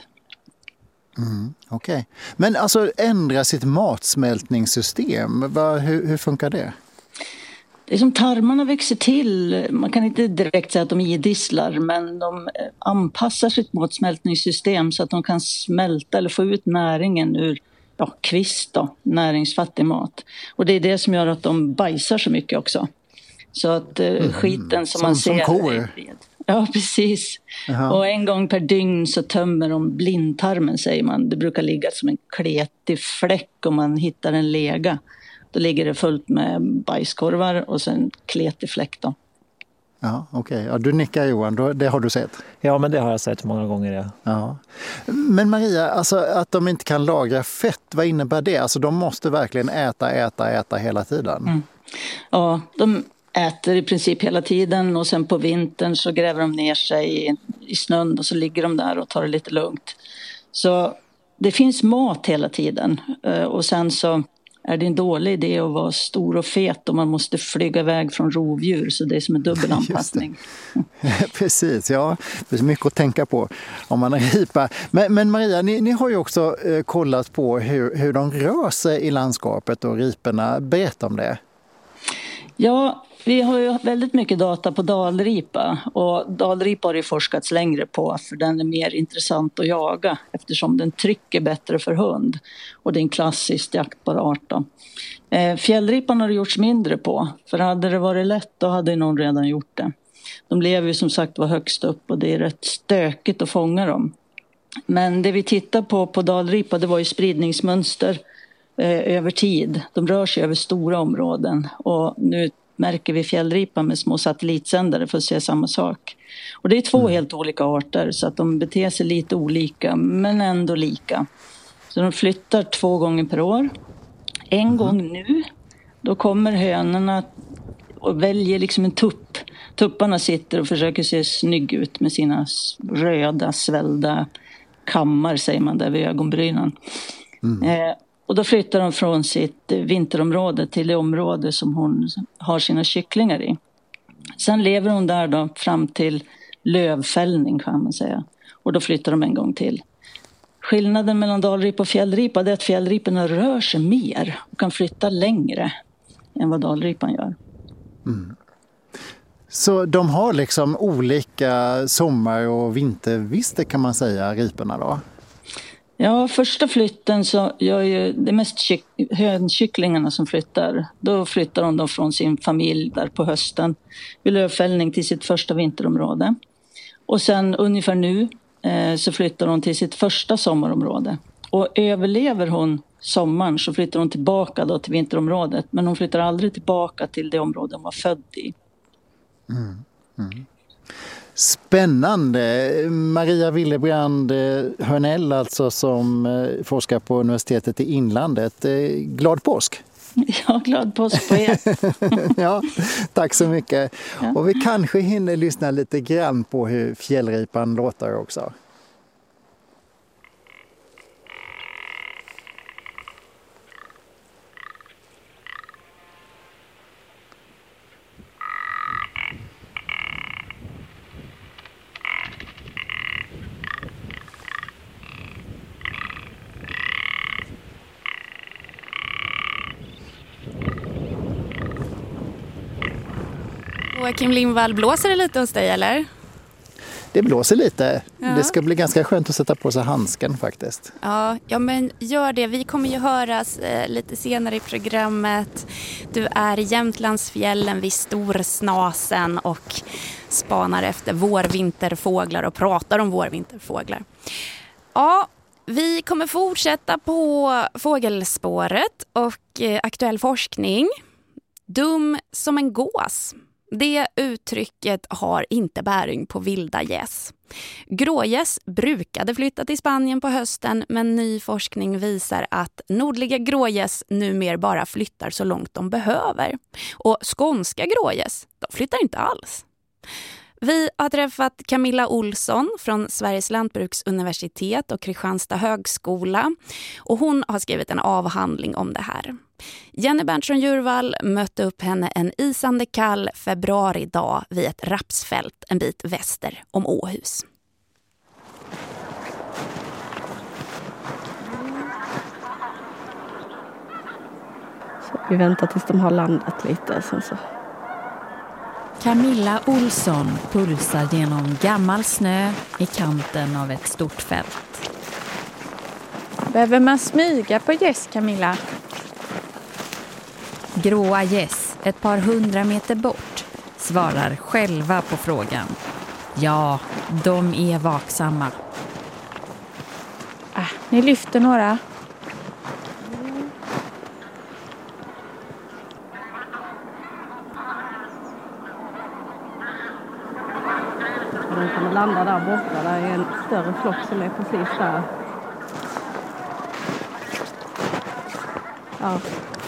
Mm, Okej. Okay. Men alltså ändra sitt matsmältningssystem, Va, hur, hur funkar det? Det är som tarmarna växer till. Man kan inte direkt säga att de idisslar, men de anpassar sitt matsmältningssystem så att de kan smälta eller få ut näringen ur ja, kvist då, näringsfattig mat. Och det är det som gör att de bajsar så mycket också. Så att mm. skiten som, som man ser... Som kor? Ja, precis. Aha. Och en gång per dygn så tömmer de blindtarmen, säger man. Det brukar ligga som en kletig fläck om man hittar en lega. Då ligger det fullt med bajskorvar och sen kletig fläck då. Ja, okej. Okay. Ja, du nickar Johan, det har du sett? Ja, men det har jag sett många gånger. Ja. Ja. Men Maria, alltså att de inte kan lagra fett, vad innebär det? Alltså de måste verkligen äta, äta, äta hela tiden. Mm. Ja, de äter i princip hela tiden och sen på vintern så gräver de ner sig i, i snön och så ligger de där och tar det lite lugnt. Så det finns mat hela tiden och sen så är det en dålig idé att vara stor och fet och man måste flyga iväg från rovdjur, så det är som en dubbelanpassning. Precis, ja. Det är mycket att tänka på om man är ripa. Men, men Maria, ni, ni har ju också eh, kollat på hur, hur de rör sig i landskapet och riporna. Berätta om det. Ja, vi har ju väldigt mycket data på dalripa och dalripa har det forskats längre på för den är mer intressant att jaga eftersom den trycker bättre för hund och det är en klassisk jaktbar art då. Eh, fjällripan har det gjorts mindre på, för hade det varit lätt då hade någon redan gjort det. De lever ju som sagt var högst upp och det är rätt stökigt att fånga dem. Men det vi tittar på på dalripa, det var ju spridningsmönster eh, över tid. De rör sig över stora områden och nu märker vi fjällripa med små satellitsändare för att se samma sak. Och det är två mm. helt olika arter så att de beter sig lite olika men ändå lika. Så de flyttar två gånger per år. En mm. gång nu, då kommer hönorna och väljer liksom en tupp. Tupparna sitter och försöker se snygg ut med sina röda, svällda kammar, säger man där vid ögonbrynen. Mm. Eh, och då flyttar de från sitt vinterområde till det område som hon har sina kycklingar i. Sen lever hon där då fram till lövfällning kan man säga. Och då flyttar de en gång till. Skillnaden mellan dalripa och fjällripa är att fjällriporna rör sig mer och kan flytta längre än vad dalripan gör. Mm. Så de har liksom olika sommar- och vintervister kan man säga, riporna då? Ja, första flytten så gör ju det mest kyck- hönkycklingarna som flyttar. Då flyttar de då från sin familj där på hösten vid lövfällning till sitt första vinterområde. Och sen ungefär nu eh, så flyttar hon till sitt första sommarområde. Och överlever hon sommaren så flyttar hon tillbaka då till vinterområdet. Men hon flyttar aldrig tillbaka till det område hon var född i. Mm. Mm. Spännande. Maria Willebrand Hörnell alltså som forskar på universitetet i Inlandet. Glad påsk! Ja, glad påsk på er! Ja, tack så mycket. Ja. Och vi kanske hinner lyssna lite grann på hur fjällripan låter också. Kim Lindvall, blåser det lite hos dig eller? Det blåser lite. Ja. Det ska bli ganska skönt att sätta på sig handsken faktiskt. Ja, ja men gör det. Vi kommer ju höras eh, lite senare i programmet. Du är i Jämtlandsfjällen vid Storsnasen och spanar efter vårvinterfåglar och pratar om vårvinterfåglar. Ja, vi kommer fortsätta på fågelspåret och eh, aktuell forskning. Dum som en gås. Det uttrycket har inte bäring på vilda gäss. Grågäss brukade flytta till Spanien på hösten, men ny forskning visar att nordliga grågäss numera bara flyttar så långt de behöver. Och skånska grågäss, de flyttar inte alls. Vi har träffat Camilla Olsson från Sveriges lantbruksuniversitet och Kristianstad högskola och hon har skrivit en avhandling om det här. Jenny Berntsson Djurvall mötte upp henne en isande kall februaridag vid ett rapsfält en bit väster om Åhus. Så vi väntar tills de har landat lite sen så. Camilla Olsson pulsar genom gammal snö i kanten av ett stort fält. Behöver man smyga på gäss, Camilla? Gråa gäss ett par hundra meter bort svarar själva på frågan. Ja, de är vaksamma. Äh, ni lyfter några. de kommer landa där borta. Där är en större flock som är precis där. Ja.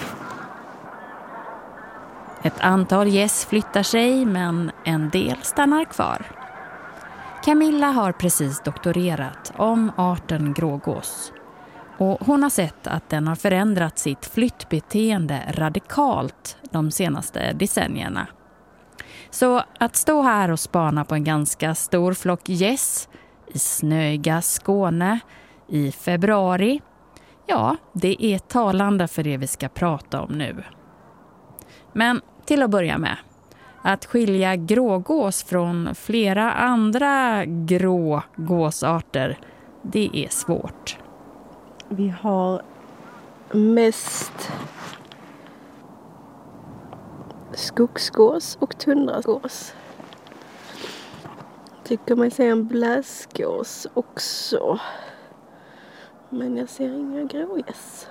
Ett antal gäss flyttar sig, men en del stannar kvar. Camilla har precis doktorerat om arten grågås. Och hon har sett att den har förändrat sitt flyttbeteende radikalt de senaste decennierna. Så att stå här och spana på en ganska stor flock gäss i snöiga Skåne i februari, ja, det är talande för det vi ska prata om nu. Men till att börja med, att skilja grågås från flera andra grå gåsarter, det är svårt. Vi har mest skogsgås och tundragås. Tycker man ser en bläsgås också. Men jag ser inga grågäss.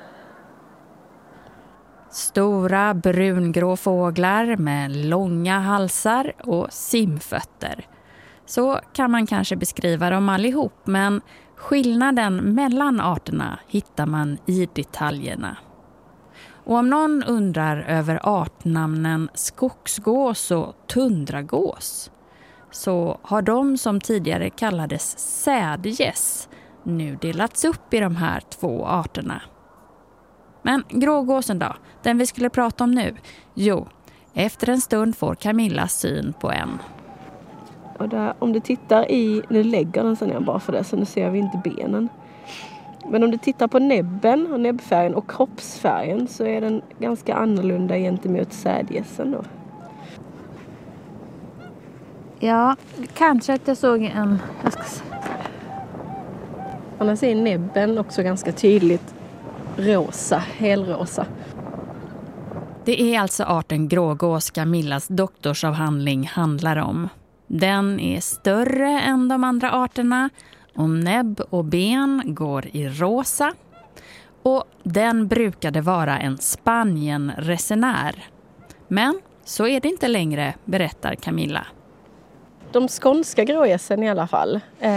Stora brungrå fåglar med långa halsar och simfötter. Så kan man kanske beskriva dem allihop, men skillnaden mellan arterna hittar man i detaljerna. Och om någon undrar över artnamnen skogsgås och tundragås, så har de som tidigare kallades sädgäss nu delats upp i de här två arterna. Men grågåsen då, den vi skulle prata om nu? Jo, efter en stund får Camilla syn på en. Och där, om du tittar i, nu lägger den sig ner bara för det så nu ser vi inte benen. Men om du tittar på näbben och näbbfärgen och kroppsfärgen så är den ganska annorlunda gentemot sädgässen då. Ja, kanske att jag såg en... Jag ska se. Annars är näbben också ganska tydligt rosa, helrosa. Det är alltså arten grågås Camillas doktorsavhandling handlar om. Den är större än de andra arterna och näbb och ben går i rosa. Och den brukade vara en Spanien-resenär. Men så är det inte längre, berättar Camilla. De skånska grågässen i alla fall,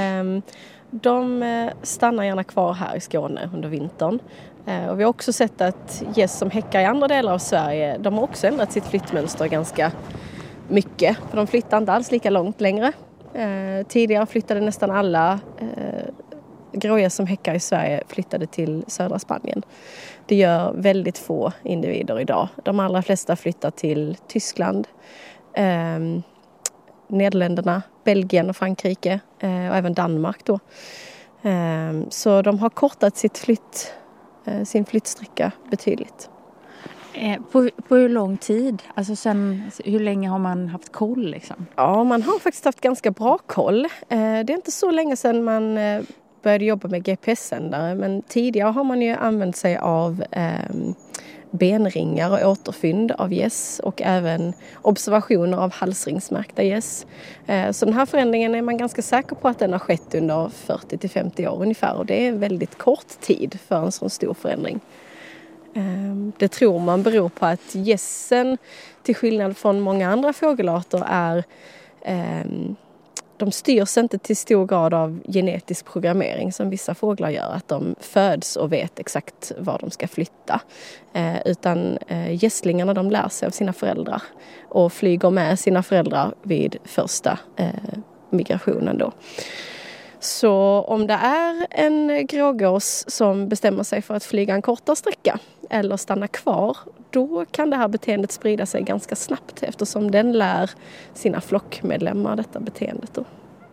de stannar gärna kvar här i Skåne under vintern. Och vi har också sett att gäss som häckar i andra delar av Sverige, de har också ändrat sitt flyttmönster ganska mycket. För de flyttar inte alls lika långt längre. Tidigare flyttade nästan alla grågäss som häckar i Sverige flyttade till södra Spanien. Det gör väldigt få individer idag. De allra flesta flyttar till Tyskland, eh, Nederländerna, Belgien och Frankrike eh, och även Danmark då. Eh, så de har kortat sitt flytt, eh, sin flyttsträcka betydligt. Eh, på, på hur lång tid? Alltså sen, hur länge har man haft koll liksom? Ja, man har faktiskt haft ganska bra koll. Eh, det är inte så länge sedan man eh, började jobba med G P S-sändare, men tidigare har man ju använt sig av eh, benringar och återfynd av gäss och även observationer av halsringsmärkta gäss. Eh, så den här förändringen är man ganska säker på att den har skett under fyrtio till femtio år ungefär, och det är en väldigt kort tid för en sån stor förändring. Eh, det tror man beror på att gässen, till skillnad från många andra fågelarter, är eh, de styrs inte till stor grad av genetisk programmering som vissa fåglar gör, att de föds och vet exakt var de ska flytta. Eh, utan eh, gässlingarna, de lär sig av sina föräldrar och flyger med sina föräldrar vid första eh, migrationen då. Så om det är en grågås som bestämmer sig för att flyga en kortare sträcka eller stanna kvar, då kan det här beteendet sprida sig ganska snabbt eftersom den lär sina flockmedlemmar detta beteendet då.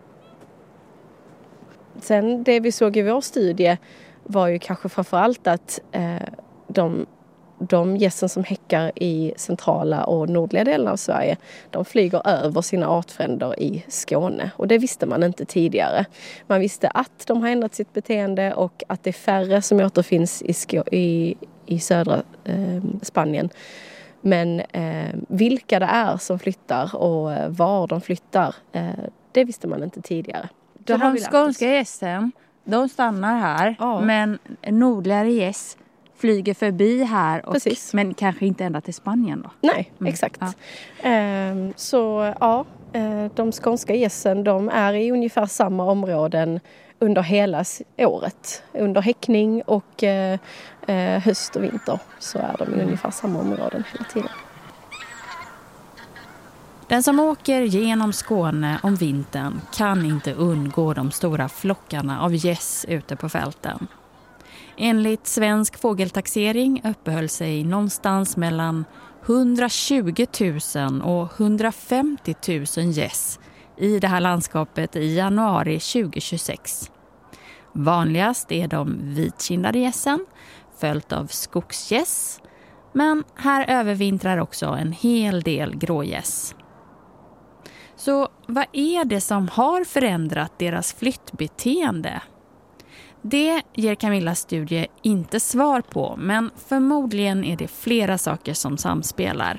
Sen det vi såg i vår studie var ju kanske framförallt att eh, de De gässen som häckar i centrala och nordliga delar av Sverige, de flyger över sina artfränder i Skåne. Och det visste man inte tidigare. Man visste att de har ändrat sitt beteende och att det är färre som återfinns i, Skå- i, i södra eh, Spanien. Men eh, vilka det är som flyttar och eh, var de flyttar, eh, det visste man inte tidigare. Så de skånska gässen, de stannar här, ja. Men nordligare gäss flyger förbi här, och, men kanske inte ända till Spanien då? Nej, mm. exakt. Ja. Um, så ja, De skånska gässen, de är i ungefär samma områden under hela året. Under häckning och eh, höst och vinter så är de i ungefär samma områden hela tiden. Den som åker genom Skåne om vintern kan inte undgå de stora flockarna av gäss ute på fälten. Enligt svensk fågeltaxering uppehöll sig någonstans mellan hundratjugo tusen och hundrafemtio tusen gäss i det här landskapet i januari tjugohundratjugosex. Vanligast är de vitkindade gässen, följt av skogsgäss, men här övervintrar också en hel del grågäss. Så vad är det som har förändrat deras flyttbeteende? Det ger Camillas studie inte svar på, men förmodligen är det flera saker som samspelar.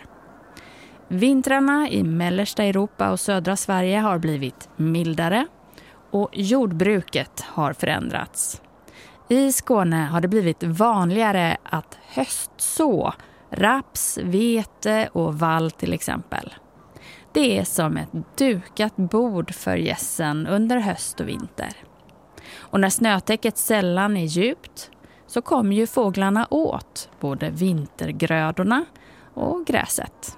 Vintrarna i mellersta Europa och södra Sverige har blivit mildare och jordbruket har förändrats. I Skåne har det blivit vanligare att höstså raps, vete och vall till exempel. Det är som ett dukat bord för gässen under höst och vinter. Och när snötäcket sällan är djupt så kommer ju fåglarna åt både vintergrödorna och gräset.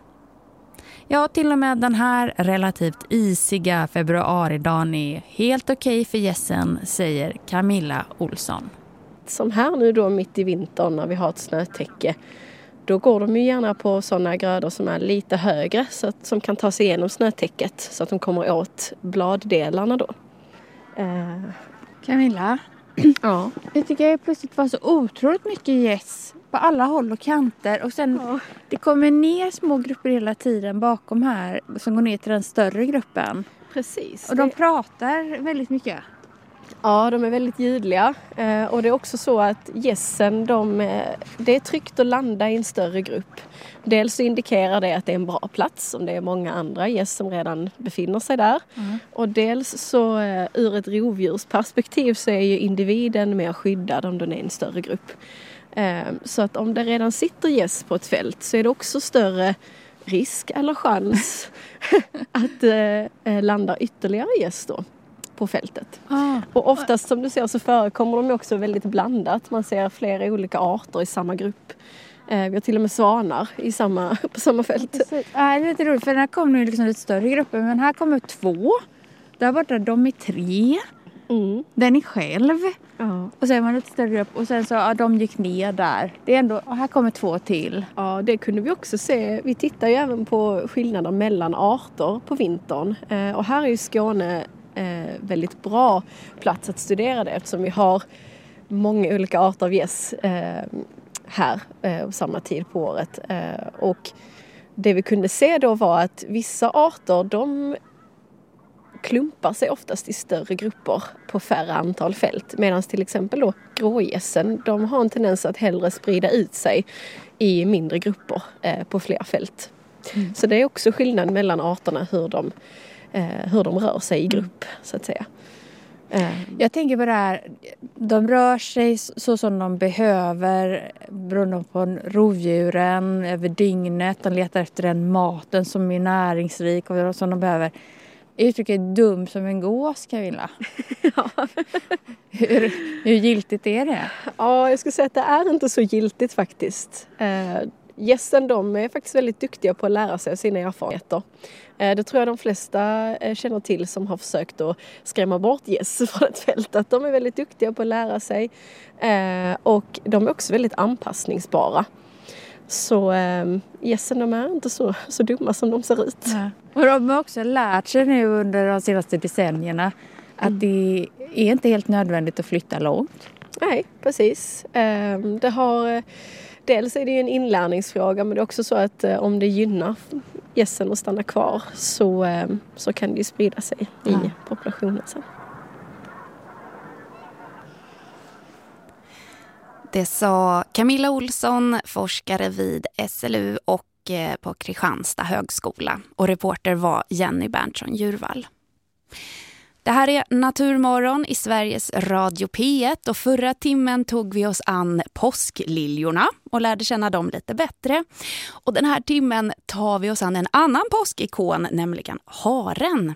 Ja, till och med den här relativt isiga februaridagen är helt okej för gässen, säger Camilla Olsson. Som här nu då mitt i vintern när vi har ett snötäcke, då går de ju gärna på sådana grödor som är lite högre så att, som kan ta sig igenom snötäcket så att de kommer åt bladdelarna då. Eh. Camilla, ja. Jag tycker det plötsligt var så otroligt mycket gäss på alla håll och kanter och sen ja. Det kommer ner små grupper hela tiden bakom här som går ner till den större gruppen. Precis. Och de pratar väldigt mycket. Ja, de är väldigt ljudliga eh, och det är också så att gässen, de, det är tryggt att landa i en större grupp. Dels så indikerar det att det är en bra plats om det är många andra gäss som redan befinner sig där. Mm. Och dels så eh, ur ett rovdjursperspektiv så är ju individen mer skyddad om den är en större grupp. Eh, så att om det redan sitter gäss på ett fält så är det också större risk eller chans att eh, landa ytterligare gäss då på fältet. Ah. Och oftast som du ser så förekommer de också väldigt blandat. Man ser flera olika arter i samma grupp. Eh, vi har till och med svanar i samma, på samma fält. Ja, det är lite roligt för här kommer liksom lite större grupper. Men här kommer två. Där borta de är tre. Mm. Den är själv. Ja. Och sen var det lite större grupp. Och sen så ja, de gick ner där. Det är ändå, och här kommer två till. Ja, det kunde vi också se. Vi tittar ju även på skillnader mellan arter på vintern. Eh, och här är ju Skåne Eh, väldigt bra plats att studera det eftersom vi har många olika arter av gäss eh, här eh, på samma tid på året. Eh, och det vi kunde se då var att vissa arter de klumpar sig oftast i större grupper på färre antal fält. Medan till exempel då grågässen, de har en tendens att hellre sprida ut sig i mindre grupper eh, på fler fält. Mm. Så det är också skillnad mellan arterna hur de Eh, hur de rör sig i grupp så att säga. Eh. Jag tänker på det här, de rör sig så som de behöver beroende på rovdjuren över dygnet. De letar efter den maten som är näringsrik och som de behöver. Uttrycket är dum som en gås, Camilla. Ja. hur, hur giltigt är det? Ja, jag skulle säga att det är inte så giltigt faktiskt. Eh, Gässen, de är faktiskt väldigt duktiga på att lära sig sina erfarenheter. Det tror jag de flesta känner till som har försökt att skrämma bort gäss från ett fält. Att de är väldigt duktiga på att lära sig. Och de är också väldigt anpassningsbara. Så gässen, de är inte så, så dumma som de ser ut. Ja. Och de har också lärt sig nu under de senaste decennierna att mm. det är inte helt nödvändigt att flytta långt. Nej, precis. Det har... Dels är det en inlärningsfråga men det är också så att eh, om det gynnar gässen att stanna kvar så, eh, så kan det sprida sig i ja. populationen sen. Det sa Camilla Olsson, forskare vid S L U och eh, på Kristianstad högskola. Och reporter var Jenny Berntsson Djurvall. Det här är Naturmorgon i Sveriges Radio P ett och förra timmen tog vi oss an påskliljorna och lärde känna dem lite bättre. Och den här timmen tar vi oss an en annan påskikon, nämligen haren.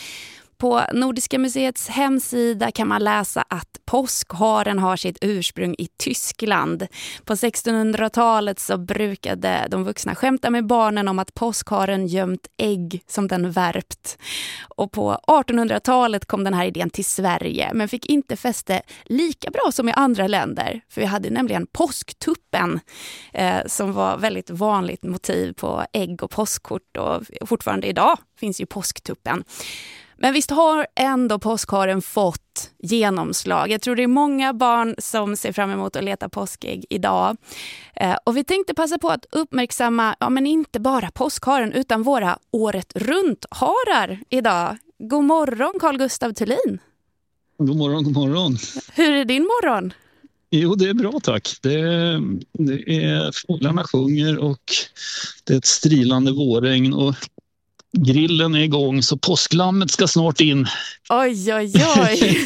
På Nordiska museets hemsida kan man läsa att påskharen har sitt ursprung i Tyskland. På sextonhundratalet så brukade de vuxna skämta med barnen om att påskharen gömt ägg som den värpt. Och på artonhundratalet kom den här idén till Sverige men fick inte fäste lika bra som i andra länder. För vi hade nämligen påsktuppen eh, som var väldigt vanligt motiv på ägg och påskkort, och fortfarande idag finns ju påsktuppen. Men visst har ändå påskharen fått genomslag. Jag tror det är många barn som ser fram emot att leta påskägg idag. Eh, och vi tänkte passa på att uppmärksamma, ja, men inte bara påskharen utan våra året runt harar idag. God morgon Carl Gustav Thulin. God morgon, god morgon. Hur är din morgon? Jo, det är bra tack. Det, det är fåglarna sjunger och det är ett strilande vårregn och grillen är igång så påsklammet ska snart in. Oj, oj, oj.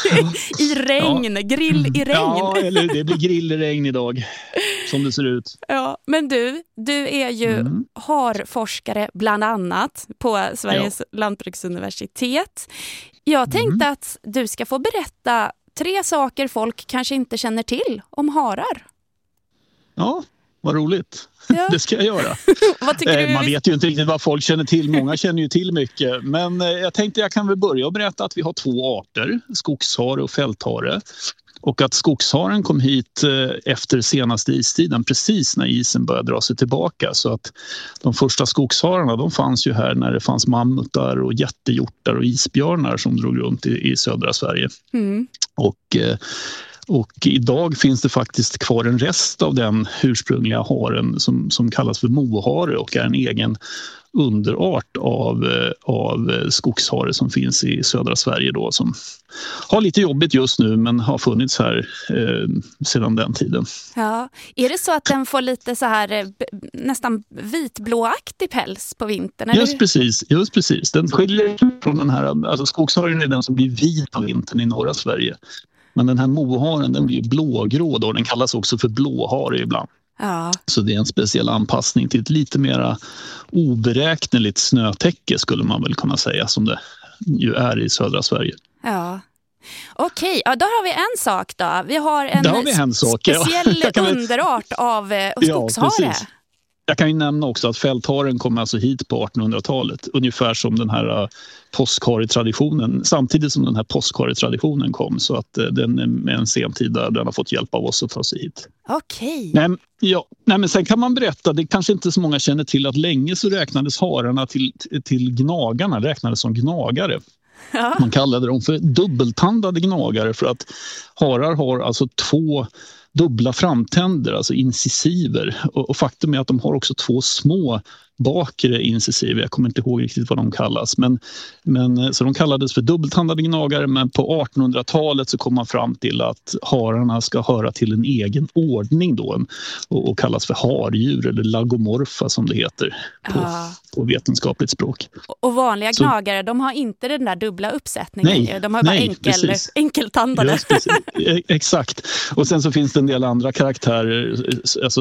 I regn, ja. Grill i regn. Ja, eller det blir grill i regn idag, som det ser ut. Ja, men du, du är ju mm. harforskare bland annat på Sveriges ja. lantbruksuniversitet. Jag tänkte mm. att du ska få berätta tre saker folk kanske inte känner till om harar. Ja, vad roligt. Ja. Det ska jag göra. Vad tycker du? Man vet ju inte riktigt vad folk känner till. Många känner ju till mycket. Men jag tänkte jag kan väl börja och berätta att vi har två arter. Skogshare och fälthare. Och att skogsharen kom hit efter senaste istiden, precis när isen började dra sig tillbaka. Så att de första skogshararna, de fanns ju här när det fanns mammutar och jättehjortar och isbjörnar som drog runt i, i södra Sverige. Mm. Och... Och idag finns det faktiskt kvar en rest av den ursprungliga haren som, som kallas för mohare och är en egen underart av, av skogshare som finns i södra Sverige då, som har lite jobbigt just nu men har funnits här eh, sedan den tiden. Ja, är det så att den får lite så här nästan vitblåaktig päls på vintern? Eller? Just precis, just precis. Den skiljer från den här, alltså skogsharen är den som blir vit på vintern i norra Sverige. Men den här moharen, den blir blågrå då. Den kallas också för blåhare ibland. Ja. Så det är en speciell anpassning till ett lite mera oberäkneligt snötäcke skulle man väl kunna säga, som det ju är i södra Sverige. Ja. Okej, ja, då har vi en sak då. Vi har en, har vi en sak, speciell ja. underart av skogshare. Ja, precis. Jag kan ju nämna också att fältharen kom alltså hit på artonhundratalet. Ungefär som den här påskharetraditionen. Samtidigt som den här påskharetraditionen kom. Så att den är en sen tid där den har fått hjälp av oss att ta sig hit. Okej. Nej, ja, nej, men sen kan man berätta, det kanske inte så många känner till, att länge så räknades hararna till, till gnagarna. Räknades som gnagare. Ja. Man kallade dem för dubbeltandade gnagare för att harar har alltså två dubbla framtänder, alltså incisiver. Och, och faktum är att de har också två små bakre incisiver. Jag kommer inte ihåg riktigt vad de kallas. Men, men, så de kallades för dubbeltandade gnagare, men på artonhundratalet så kom man fram till att hararna ska höra till en egen ordning då, och, och kallas för hardjur eller lagomorfa som det heter på, ja. på vetenskapligt språk. Och vanliga gnagare, så, de har inte den där dubbla uppsättningen. Nej, de har bara nej, enkel, enkeltandade. Just precis. Exakt. Och sen så finns det en del andra karaktärer, alltså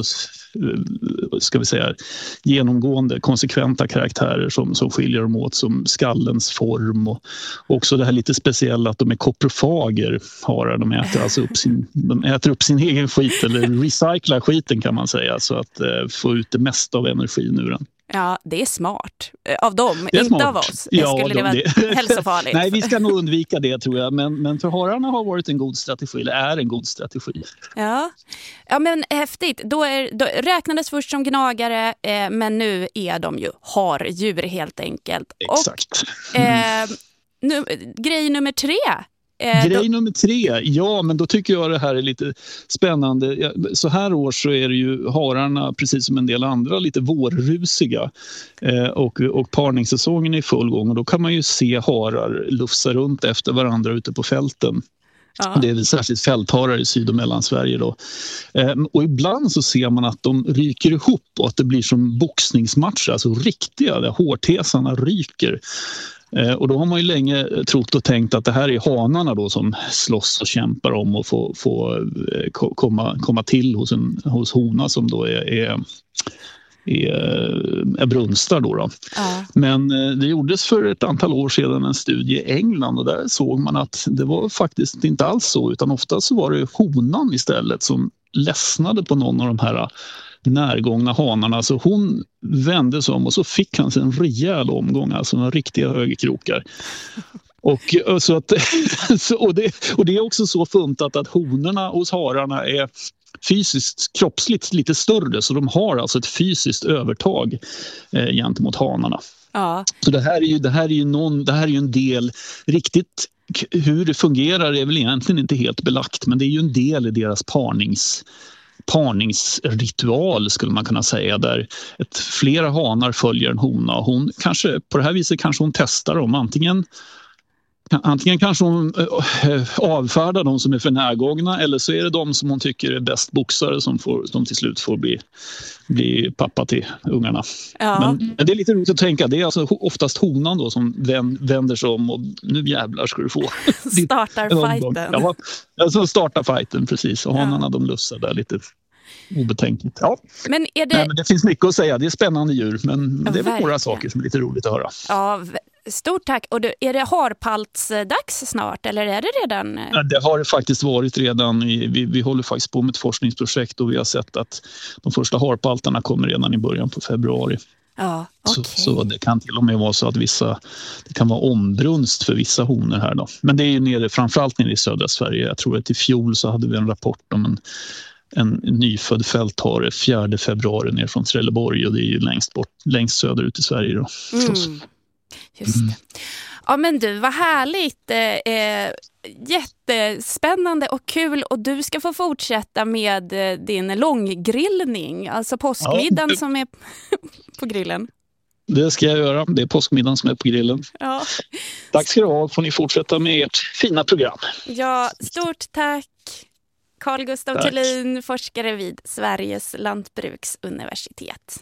ska vi säga genomgående konsekventa karaktärer som, som skiljer dem åt, som skallens form och också det här lite speciella att de är koprofager harar. De äter alltså upp sin, de äter upp sin egen skit eller recyclar skiten kan man säga, så att eh, få ut det mesta av energin ur den. Ja, det är smart. Av dem, inte smart. Av oss. Det ja, skulle de, det vara det. Hälsofarligt. Nej, vi ska nog undvika det tror jag. Men, men för hararna har varit en god strategi, eller är en god strategi. Ja, ja men häftigt. Då, är, då räknades först som gnagare, eh, men nu är de ju hardjur helt enkelt. Exakt. Och, eh, nu, grej nummer tre. Eh, Grej då... nummer tre, ja men då tycker jag det här är lite spännande. Så här år så är det ju hararna precis som en del andra lite vårrusiga eh, och, och parningssäsongen är i full gång och då kan man ju se harar lufsa runt efter varandra ute på fälten. Ja. Det är väl särskilt fältharar i Syd- och Mellansverige då. Eh, och ibland så ser man att de ryker ihop och att det blir som boxningsmatcher, alltså riktiga, där hårtesarna ryker. Och då har man ju länge trott och tänkt att det här är hanarna då som slåss och kämpar om att få, få komma, komma till hos, en, hos hona som då är, är, är, är brunstar. Då då. Ja. Men det gjordes för ett antal år sedan en studie i England och där såg man att det var faktiskt inte alls så, utan ofta så var det honan istället som ledsnade på någon av de här närgångna hanarna. Så hon vände sig om och så fick han sig en rejäl omgång, alltså några riktiga högerkrokar. Och, så att, och, det, och det är också så funtat att honorna hos hararna är fysiskt, kroppsligt lite större, så de har alltså ett fysiskt övertag eh, gentemot hanarna. Ja. Så det här är ju, det här är ju, någon, det här är ju en del riktigt. Hur det fungerar är väl egentligen inte helt belagt, men det är ju en del i deras parnings, parningsritual skulle man kunna säga, där ett, flera hanar följer en hona och hon kanske, på det här viset kanske hon testar dem, antingen Antingen kanske hon avfärdar de som är för närgångna, eller så är det de som hon tycker är bäst boxare som, får, som till slut får bli, bli pappa till ungarna. Ja. Men det är lite roligt att tänka, det är alltså oftast honan då som vänder sig om och nu jävlar ska du få. Startar fighten. Ja, alltså startar fighten, precis. Och hanarna ja. De lussar där lite obetänkligt. Ja. Men är det... Nej, men det finns mycket att säga, det är spännande djur, men ja, det är väl några saker som är lite roligt att höra. Ja, stort tack. Och är det harpaltsdags snart eller är det redan? Ja, det har det faktiskt varit redan. I, vi, vi håller faktiskt på med ett forskningsprojekt och vi har sett att de första harpaltarna kommer redan i början på februari. Ja, okay. så, så det kan till och med vara så att vissa, det kan vara ombrunst för vissa honor här då. Men det är ju nere, framförallt nere i södra Sverige. Jag tror att i fjol så hade vi en rapport om en en nyfödd fälthare fjärde februari ner från Trelleborg och det är ju längst bort, längst söderut i Sverige då. Mm. Just det. Ja men du, vad härligt. Eh, jättespännande och kul och du ska få fortsätta med din långgrillning, alltså påskmiddagen ja. Som är på grillen. Det ska jag göra, det är påskmiddagen som är på grillen. Ja. Tack ska du ha, får ni fortsätta med ert fina program. Ja, stort tack. Carl Gustav Thulin, forskare vid Sveriges lantbruksuniversitet.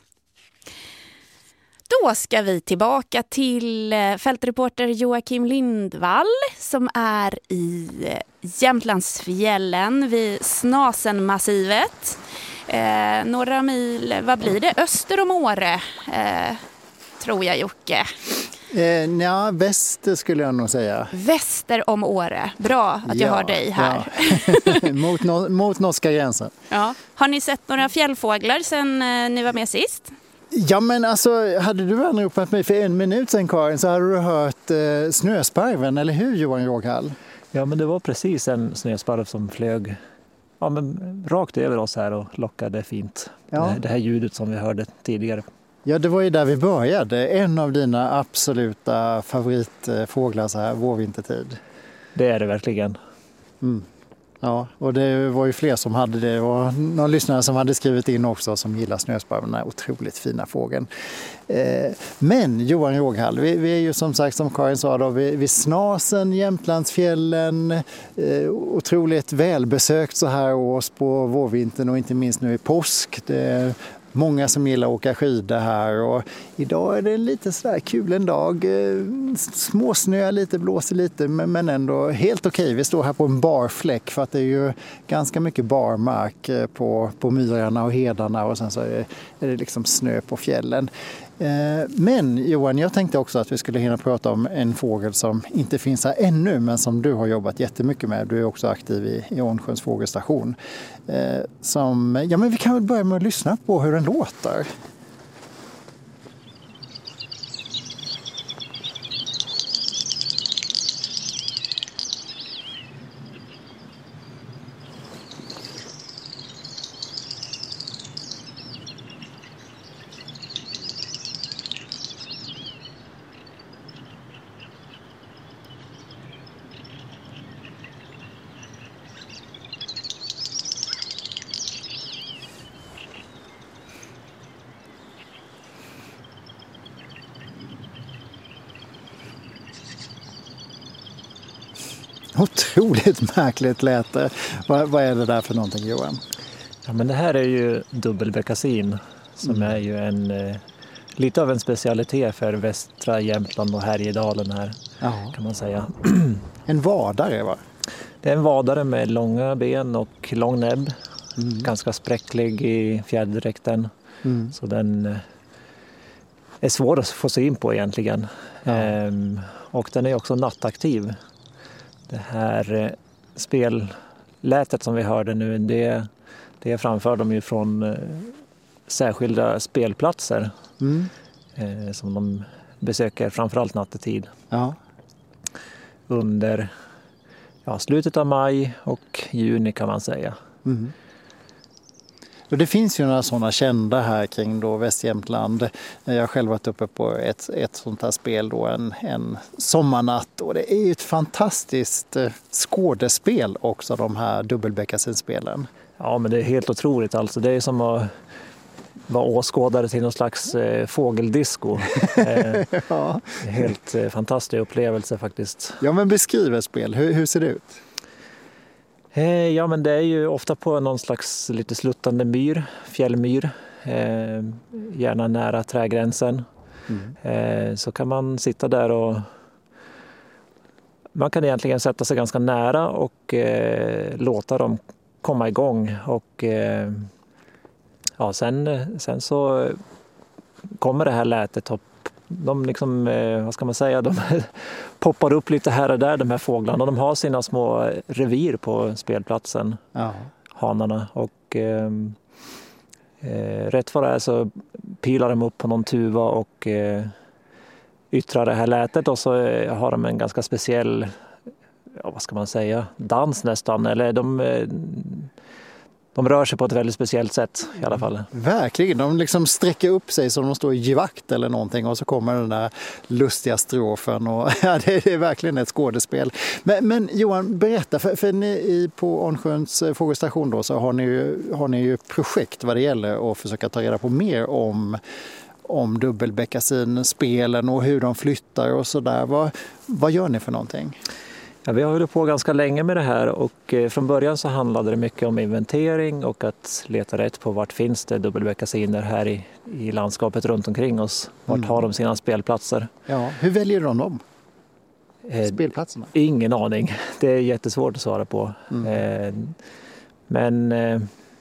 Då ska vi tillbaka till fältreporter Joakim Lindvall som är i Jämtlandsfjällen vid Snasenmassivet. Eh, några mil, vad blir det? Öster om Åre, eh, tror jag Jocke. Eh, ja, väster skulle jag nog säga. Väster om Åre. Bra att jag ja, har dig här. Ja. mot, no- mot norska gränsen. Ja. Har ni sett några fjällfåglar sedan eh, ni var med sist? Ja men alltså, hade du anropat mig för en minut sedan Karin så hade du hört eh, snösparven, eller hur Johan Råghall? Ja men det var precis en snösparv som flög ja, men rakt över oss här och lockade fint. Ja. Det, det här ljudet som vi hörde tidigare. Ja, det var ju där vi började. En av dina absoluta favoritfåglar så här vårvintertid. Det är det verkligen. Mm. Ja, och det var ju fler som hade det och någon lyssnare som hade skrivit in också som gillar snösparven, den här otroligt fina fågeln. Eh, men Johan Råghall, vi, vi är ju som sagt som Karin sa då, vid, vid Snasen, Jämtlandsfjällen, eh, otroligt välbesökt så här års på vårvintern och inte minst nu i påsk. Det många som gillar att åka skidor här och idag är det lite sådär kul en dag. Småsnö lite, blåser lite men ändå helt okej. Vi står här på en barfläck för att det är ju ganska mycket barmark på, på myrarna och hedarna och sen så är det, är det liksom snö på fjällen. Men Johan, jag tänkte också att vi skulle hinna prata om en fågel som inte finns här ännu men som du har jobbat jättemycket med. Du är också aktiv i, i Ånsjöns fågelstation. Som, ja men vi kan väl börja med att lyssna på hur den låter. Otroligt märkligt lät det. Vad, vad är det där för någonting, Johan? Ja, men det här är ju dubbelbeckasin som mm. är ju en, lite av en specialitet för västra Jämtland och Härjedalen här, ja. kan man säga. En vadare, va? Det är en vadare med långa ben och lång näbb. Mm. Ganska spräcklig i fjäderdräkten. Mm. Så den är svår att få sig in på egentligen. Ja. Ehm, och den är också nattaktiv. Det här spellätet som vi hörde nu, det, det framför de ju från eh, särskilda spelplatser. Mm. Eh, som de besöker framförallt nattetid. Ja. Under ja, slutet av maj och juni kan man säga. Mm. Och det finns ju några sådana kända här kring då Västjämtland. Jag har själv varit uppe på ett, ett sånt här spel då en, en sommarnatt. Och det är ju ett fantastiskt skådespel också, de här dubbelbeckasinspelen. Ja, men det är helt otroligt alltså. Det är som att vara åskådare till någon slags eh, fågeldisco. eh, ja. Helt eh, fantastisk upplevelse faktiskt. Ja, men beskriv ett spel. Hur, hur ser det ut? Eh, ja, men det är ju ofta på någon slags lite sluttande myr, fjällmyr. Eh, gärna nära trägränsen. Mm. Eh, så kan man sitta där och man kan egentligen sätta sig ganska nära och eh, låta dem komma igång. Och eh, ja, sen, sen så kommer det här lätet upp. De liksom, eh, vad ska man säga, de poppar upp lite här och där, de här fåglarna. De har sina små revir på spelplatsen, ja. Hanarna. Och eh, eh, rätt vad det är så pilar de upp på någon tuva och eh, yttrar det här lätet. Och så eh, har de en ganska speciell, ja, vad ska man säga, dans nästan. Eller de... Eh, De rör sig på ett väldigt speciellt sätt i alla fall. Verkligen, de liksom sträcker upp sig som de står i givakt eller någonting och så kommer den där lustiga strofen. Och, ja, det är verkligen ett skådespel. Men, men Johan, berätta, för, för ni på Ornsjöns fågelstation då, så har ni, ju, har ni ju projekt vad det gäller att försöka ta reda på mer om, om dubbelbeckasinspelen och hur de flyttar och sådär. Vad, vad gör ni för någonting? Ja, vi har hållit på ganska länge med det här och eh, från början så handlade det mycket om inventering och att leta rätt på vart finns det dubbelbeckasiner här i, i landskapet runt omkring oss. Vart mm. har de sina spelplatser? Ja, hur väljer de dem? Eh, Spelplatserna? Ingen aning. Det är jättesvårt att svara på. Mm. Eh, men eh,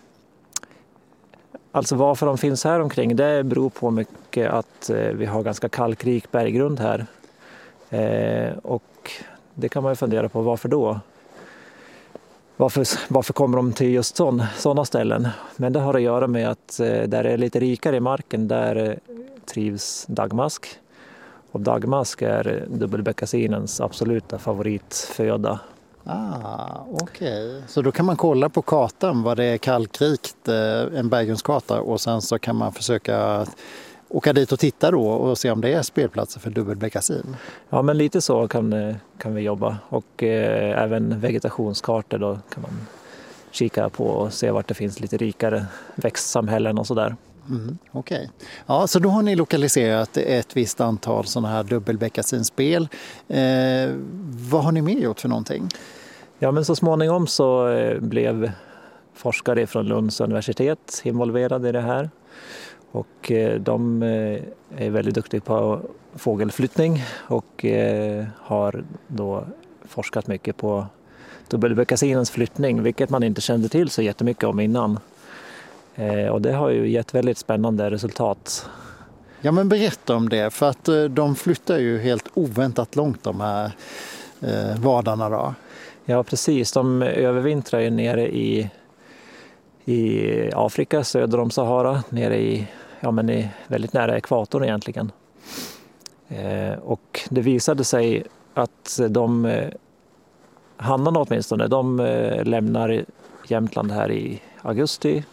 alltså varför de finns här omkring, det beror på mycket att eh, vi har ganska kalkrik berggrund här. Eh, och det kan man ju fundera på, varför då? Varför, varför kommer de till just sådana ställen? Men det har att göra med att eh, där det är lite rikare i marken, där eh, trivs dagmask. Och dagmask är dubbelbeckasinens absoluta favoritföda. Ah, okej. Okay. Så då kan man kolla på kartan vad det är kalkrikt, eh, en berggrundskarta, och sen så kan man försöka åka dit och titta då och se om det är spelplatser för dubbelbeckasin. Ja, men lite så kan, kan vi jobba. Och eh, även vegetationskartor då kan man kika på och se vart det finns lite rikare växtsamhällen och sådär. Mm, Okej. Okay. Ja, så då har ni lokaliserat ett visst antal sådana här dubbelbeckasinspel. Eh, vad har ni mer gjort för någonting? Ja, men så småningom så eh, blev forskare från Lunds universitet involverade i det här. Och de är väldigt duktiga på fågelflyttning och har då forskat mycket på dubbelbeckasinens flyttning, vilket man inte kände till så jättemycket om innan. Och det har ju gett väldigt spännande resultat. Ja, men berätta om det, för att de flyttar ju helt oväntat långt, de här vadarna då. Ja, precis. De övervintrar ju nere i i Afrika söder om Sahara, nere i, ja, men i väldigt nära ekvatorn egentligen. Eh, och det visade sig att de, eh, hannarna åtminstone, de eh, lämnar Jämtland här i augusti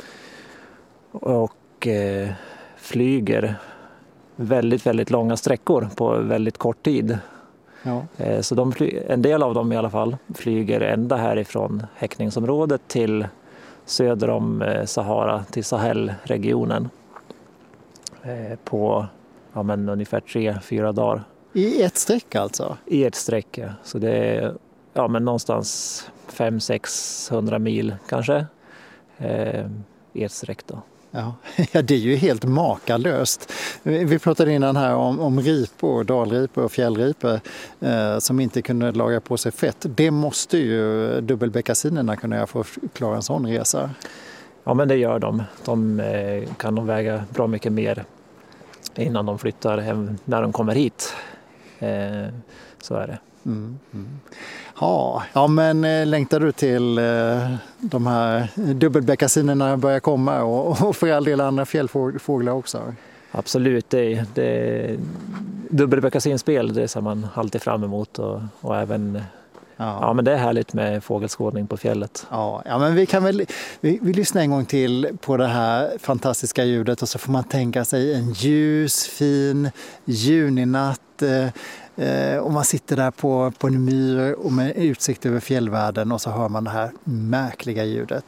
och eh, flyger väldigt, väldigt långa sträckor på väldigt kort tid. Ja. Eh, så de fly- en del av dem i alla fall flyger ända härifrån häckningsområdet till söder om Sahara, till Sahelregionen eh, på ja, men ungefär tre, fyra dagar. I ett streck alltså? I ett streck, ja. Så det är ja, men någonstans fem till sex hundra mil kanske eh, i ett streck då. Ja, det är ju helt makalöst. Vi pratade innan här om, om ripor, dalripor och fjällripor eh, som inte kunde lagra på sig fett. Det måste ju dubbelbeckasinerna kunna göra för att klara en sån resa. Ja, men det gör de. De eh, kan de väga bra mycket mer innan de flyttar hem när de kommer hit. Eh, så är det. Mm, mm. Ja, ja, men eh, längtar du till eh, de här dubbelbeckasinerna börjar komma och, och för all del andra fjällfåglar också? Absolut, det, det dubbelbeckasinspel, det ser man alltid fram emot och, och även ja. ja, men det är härligt med fågelskådning på fjället. Ja, ja men vi kan väl vi, vi lyssnar en gång till på det här fantastiska ljudet och så får man tänka sig en ljus, fin juninatt. Eh, Eh, och man sitter där på, på en myr och med utsikt över fjällvärlden och så hör man det här märkliga ljudet.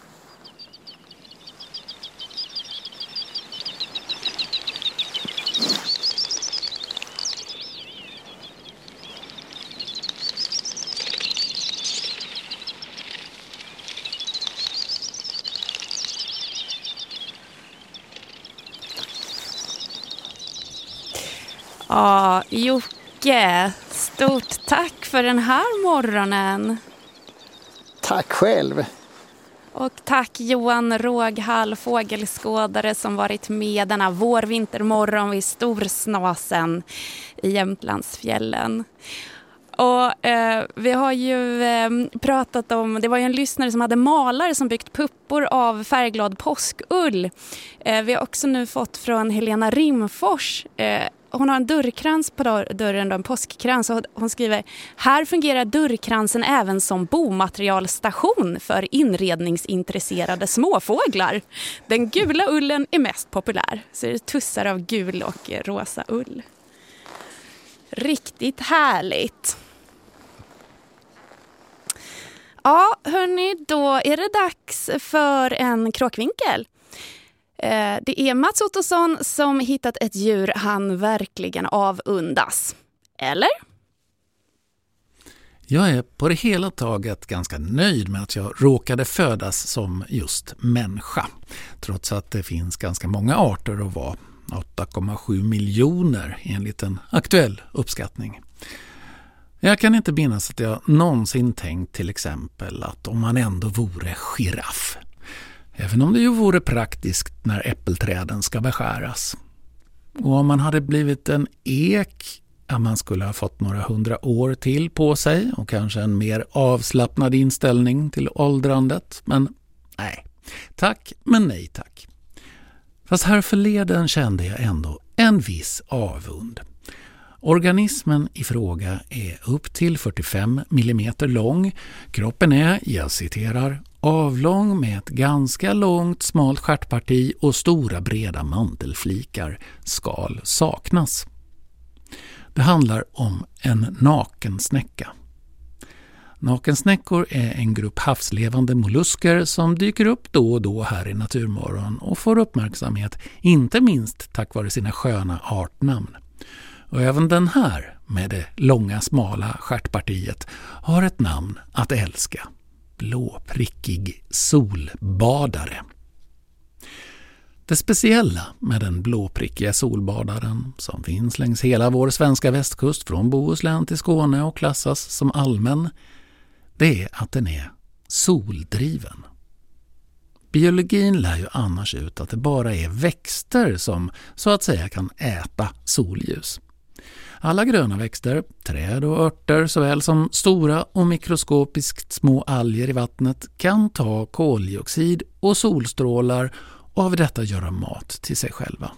Ja, Jocke, stort tack för den här morgonen. Tack själv. Och tack Johan Råghall, fågelskådare som varit med denna vår-vintermorgon vid Storsnasen i Jämtlandsfjällen. Och eh, vi har ju eh, pratat om, det var ju en lyssnare som hade malare som byggt puppor av färgglad påskull. Eh, vi har också nu fått från Helena Rimfors. Eh, hon har en dörrkrans på dörren, en påskkrans, och hon skriver: här fungerar dörrkransen även som bomaterialstation för inredningsintresserade småfåglar. Den gula ullen är mest populär, så det är tussar av gul och rosa ull. Riktigt härligt. Ja, hörni, då är det dags för en kråkvinkel. Det är Mats Ottosson som hittat ett djur han verkligen avundas. Eller? Jag är på det hela taget ganska nöjd med att jag råkade födas som just människa. Trots att det finns ganska många arter att vara. åtta komma sju miljoner enligt en aktuell uppskattning. Jag kan inte minnas att jag någonsin tänkt till exempel att om man ändå vore giraff. Även om det ju vore praktiskt när äppelträden ska beskäras. Och om man hade blivit en ek, ja, man skulle ha fått några hundra år till på sig och kanske en mer avslappnad inställning till åldrandet. Men nej, tack men nej tack. Fast här förleden kände jag ändå en viss avund. Organismen i fråga är upp till fyrtiofem millimeter lång. Kroppen är, jag citerar, avlång med ett ganska långt smalt stjärtparti och stora breda mantelflikar. Skal saknas. Det handlar om en nakensnäcka. Nakensnäckor är en grupp havslevande mollusker som dyker upp då och då här i Naturmorgon och får uppmärksamhet, inte minst tack vare sina sköna artnamn. Och även den här, med det långa smala stjärtpartiet, har ett namn att älska. Blåprickig solbadare. Det speciella med den blåprickiga solbadaren, som finns längs hela vår svenska västkust från Bohuslän till Skåne och klassas som allmän, det är att den är soldriven. Biologin lär ju annars ut att det bara är växter som så att säga kan äta solljus. Alla gröna växter, träd och örter såväl som stora och mikroskopiskt små alger i vattnet kan ta koldioxid och solstrålar och av detta göra mat till sig själva.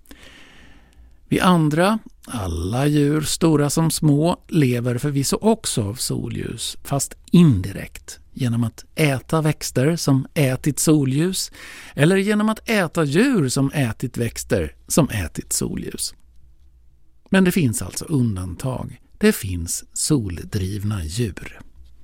Vi andra, alla djur, stora som små, lever förvisso också av solljus, fast indirekt, genom att äta växter som ätit solljus eller genom att äta djur som ätit växter som ätit solljus. Men det finns alltså undantag. Det finns soldrivna djur.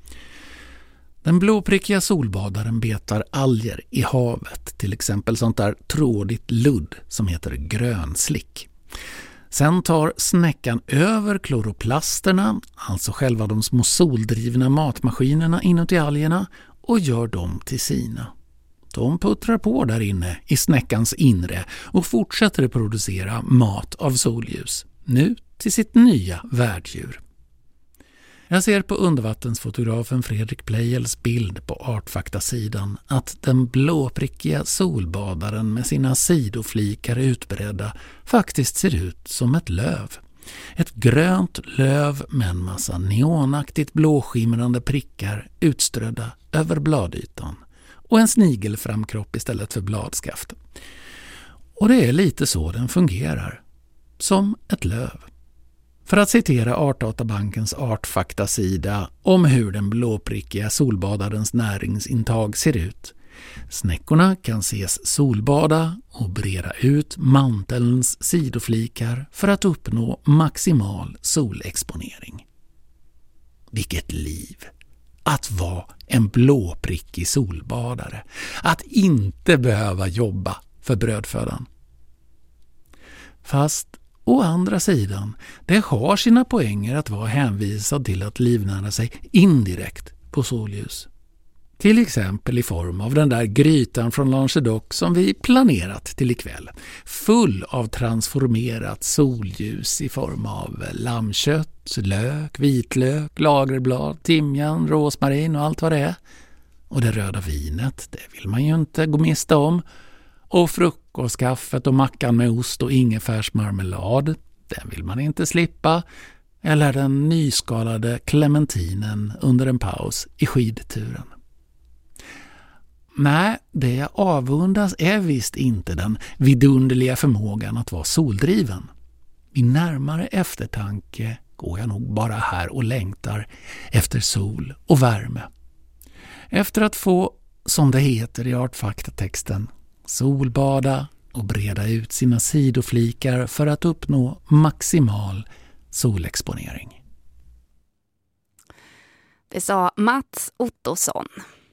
Den blåprickiga solbadaren betar alger i havet, till exempel sånt där trådigt ludd som heter grönslick. Sen tar snäckan över kloroplasterna, alltså själva de små soldrivna matmaskinerna inuti algerna, och gör dem till sina. De puttrar på där inne i snäckans inre och fortsätter producera mat av solljus. Nu till sitt nya värddjur. Jag ser på undervattensfotografen Fredrik Plejels bild på Artfakta-sidan att den blåprickiga solbadaren med sina sidoflikar utbredda faktiskt ser ut som ett löv. Ett grönt löv med en massa neonaktigt blåskimrande prickar utströdda över bladytan och en snigelframkropp istället för bladskaft. Och det är lite så den fungerar, som ett löv. För att citera Artdatabankens Artfakta-sida om hur den blåprickiga solbadarens näringsintag ser ut. Snäckorna kan ses solbada och breda ut mantelns sidoflikar för att uppnå maximal solexponering. Vilket liv! Att vara en blåprickig solbadare. Att inte behöva jobba för brödfödan. Fast å andra sidan, det har sina poänger att vara hänvisad till att livnära sig indirekt på solljus. Till exempel i form av den där grytan från Languedoc som vi planerat till ikväll. Full av transformerat solljus i form av lammkött, lök, vitlök, lagerblad, timjan, rosmarin och allt vad det är. Och det röda vinet, det vill man ju inte gå miste om. Och frukostkaffet och mackan med ost och ingefärsmarmelad, den vill man inte slippa. Eller den nyskalade clementinen under en paus i skidturen. Nej, det jag avundas är visst inte den vidunderliga förmågan att vara soldriven. Vid närmare eftertanke går jag nog bara här och längtar efter sol och värme. Efter att få, som det heter i Artfakta-texten, solbada och breda ut sina sidoflikar för att uppnå maximal solexponering. Det sa Mats Ottosson.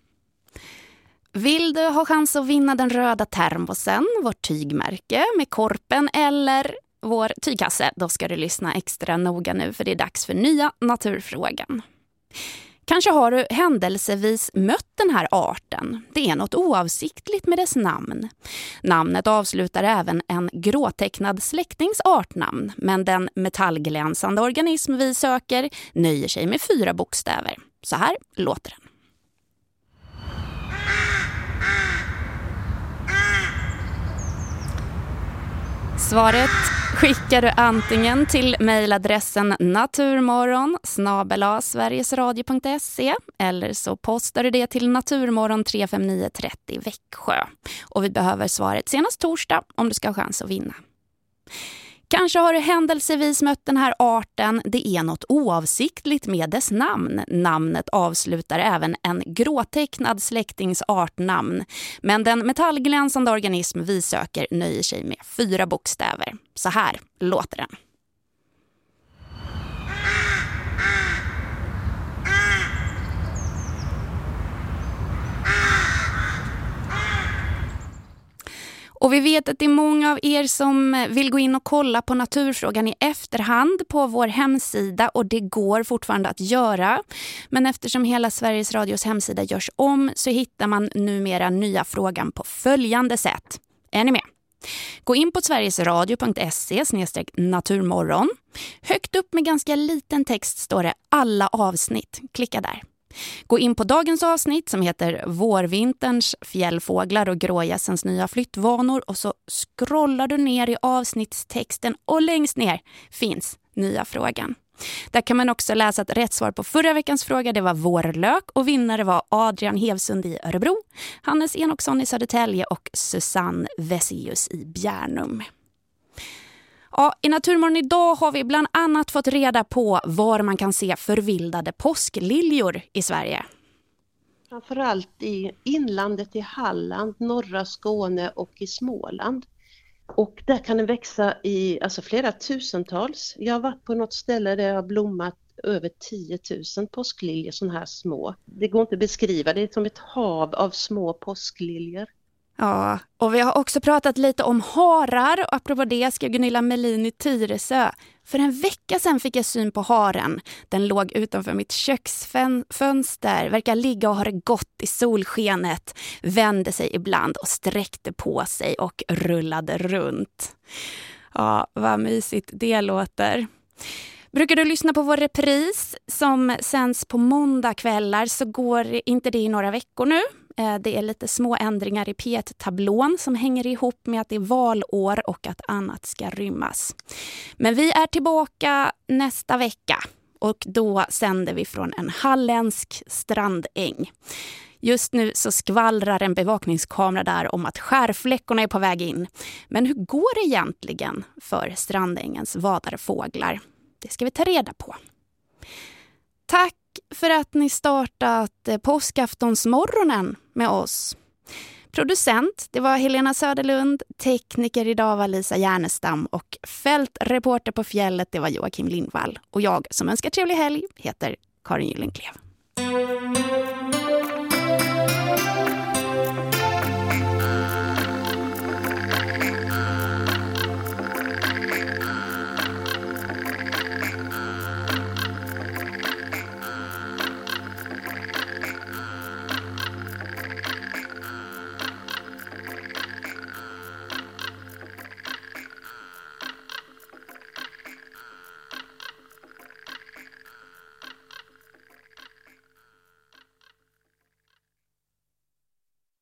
Vill du ha chans att vinna den röda termosen, vårt tygmärke med korpen eller vår tygkasse, då ska du lyssna extra noga nu för det är dags för nya naturfrågan. Kanske har du händelsevis mött den här arten. Det är något oavsiktligt med dess namn. Namnet avslutar även en gråtecknad släktings artnamn, men den metallglänsande organism vi söker nöjer sig med fyra bokstäver. Så här låter den. Svaret skickar du antingen till mejladressen naturmorgon snabel-a sverigesradio punkt se eller så postar du det till Naturmorgon tre fem nio tre noll Växjö. Och vi behöver svaret senast torsdag om du ska ha chans att vinna. Kanske har du händelsevis mött den här arten. Det är något oavsiktligt med dess namn. Namnet avslutar även en gråtecknad släktings artnamn. Men den metallglänsande organism vi söker nöjer sig med fyra bokstäver. Så här låter den. Och vi vet att det är många av er som vill gå in och kolla på naturfrågan i efterhand på vår hemsida och det går fortfarande att göra. Men eftersom hela Sveriges Radios hemsida görs om så hittar man numera nya frågan på följande sätt. Är ni med? Gå in på sverigesradio punkt se slash naturmorgon. Högt upp med ganska liten text står det alla avsnitt. Klicka där. Gå in på dagens avsnitt som heter Vårvinterns fjällfåglar och grågässens nya flyttvanor och så scrollar du ner i avsnittstexten och längst ner finns nya frågan. Där kan man också läsa att rätt svar på förra veckans fråga det var vårlök och vinnare var Adrian Hevsund i Örebro, Hannes Enoksson i Södertälje och Susanne Vesius i Bjärnum. Ja, i Naturmorgon idag har vi bland annat fått reda på var man kan se förvildade påskliljor i Sverige. Framförallt i inlandet i Halland, norra Skåne och i Småland. Och där kan den växa i alltså flera tusentals. Jag har varit på något ställe där jag har blommat över tio tusen påskliljor, sådana här små. Det går inte att beskriva, det är som ett hav av små påskliljor. Ja, och vi har också pratat lite om harar och apropå det skrev Gunilla Melin i Tyresö. För en vecka sedan fick jag syn på haren. Den låg utanför mitt köksfönster, verkar ligga och ha det gott i solskenet, vände sig ibland och sträckte på sig och rullade runt. Ja, vad mysigt det låter. Brukar du lyssna på vår repris som sänds på måndagkvällar så går inte det i några veckor nu. Det är lite små ändringar i P ett-tablån som hänger ihop med att det är valår och att annat ska rymmas. Men vi är tillbaka nästa vecka och då sänder vi från en halländsk strandäng. Just nu så skvallrar en bevakningskamera där om att skärfläckorna är på väg in. Men hur går det egentligen för strandängens vadarfåglar? Det ska vi ta reda på. Tack för att ni startat påskaftonsmorgonen med oss. Producent, det var Helena Söderlund, tekniker idag var Lisa Järnestam och fältreporter på fjället, det var Joakim Lindvall. Och jag som önskar trevlig helg heter Karin Gyllenklev.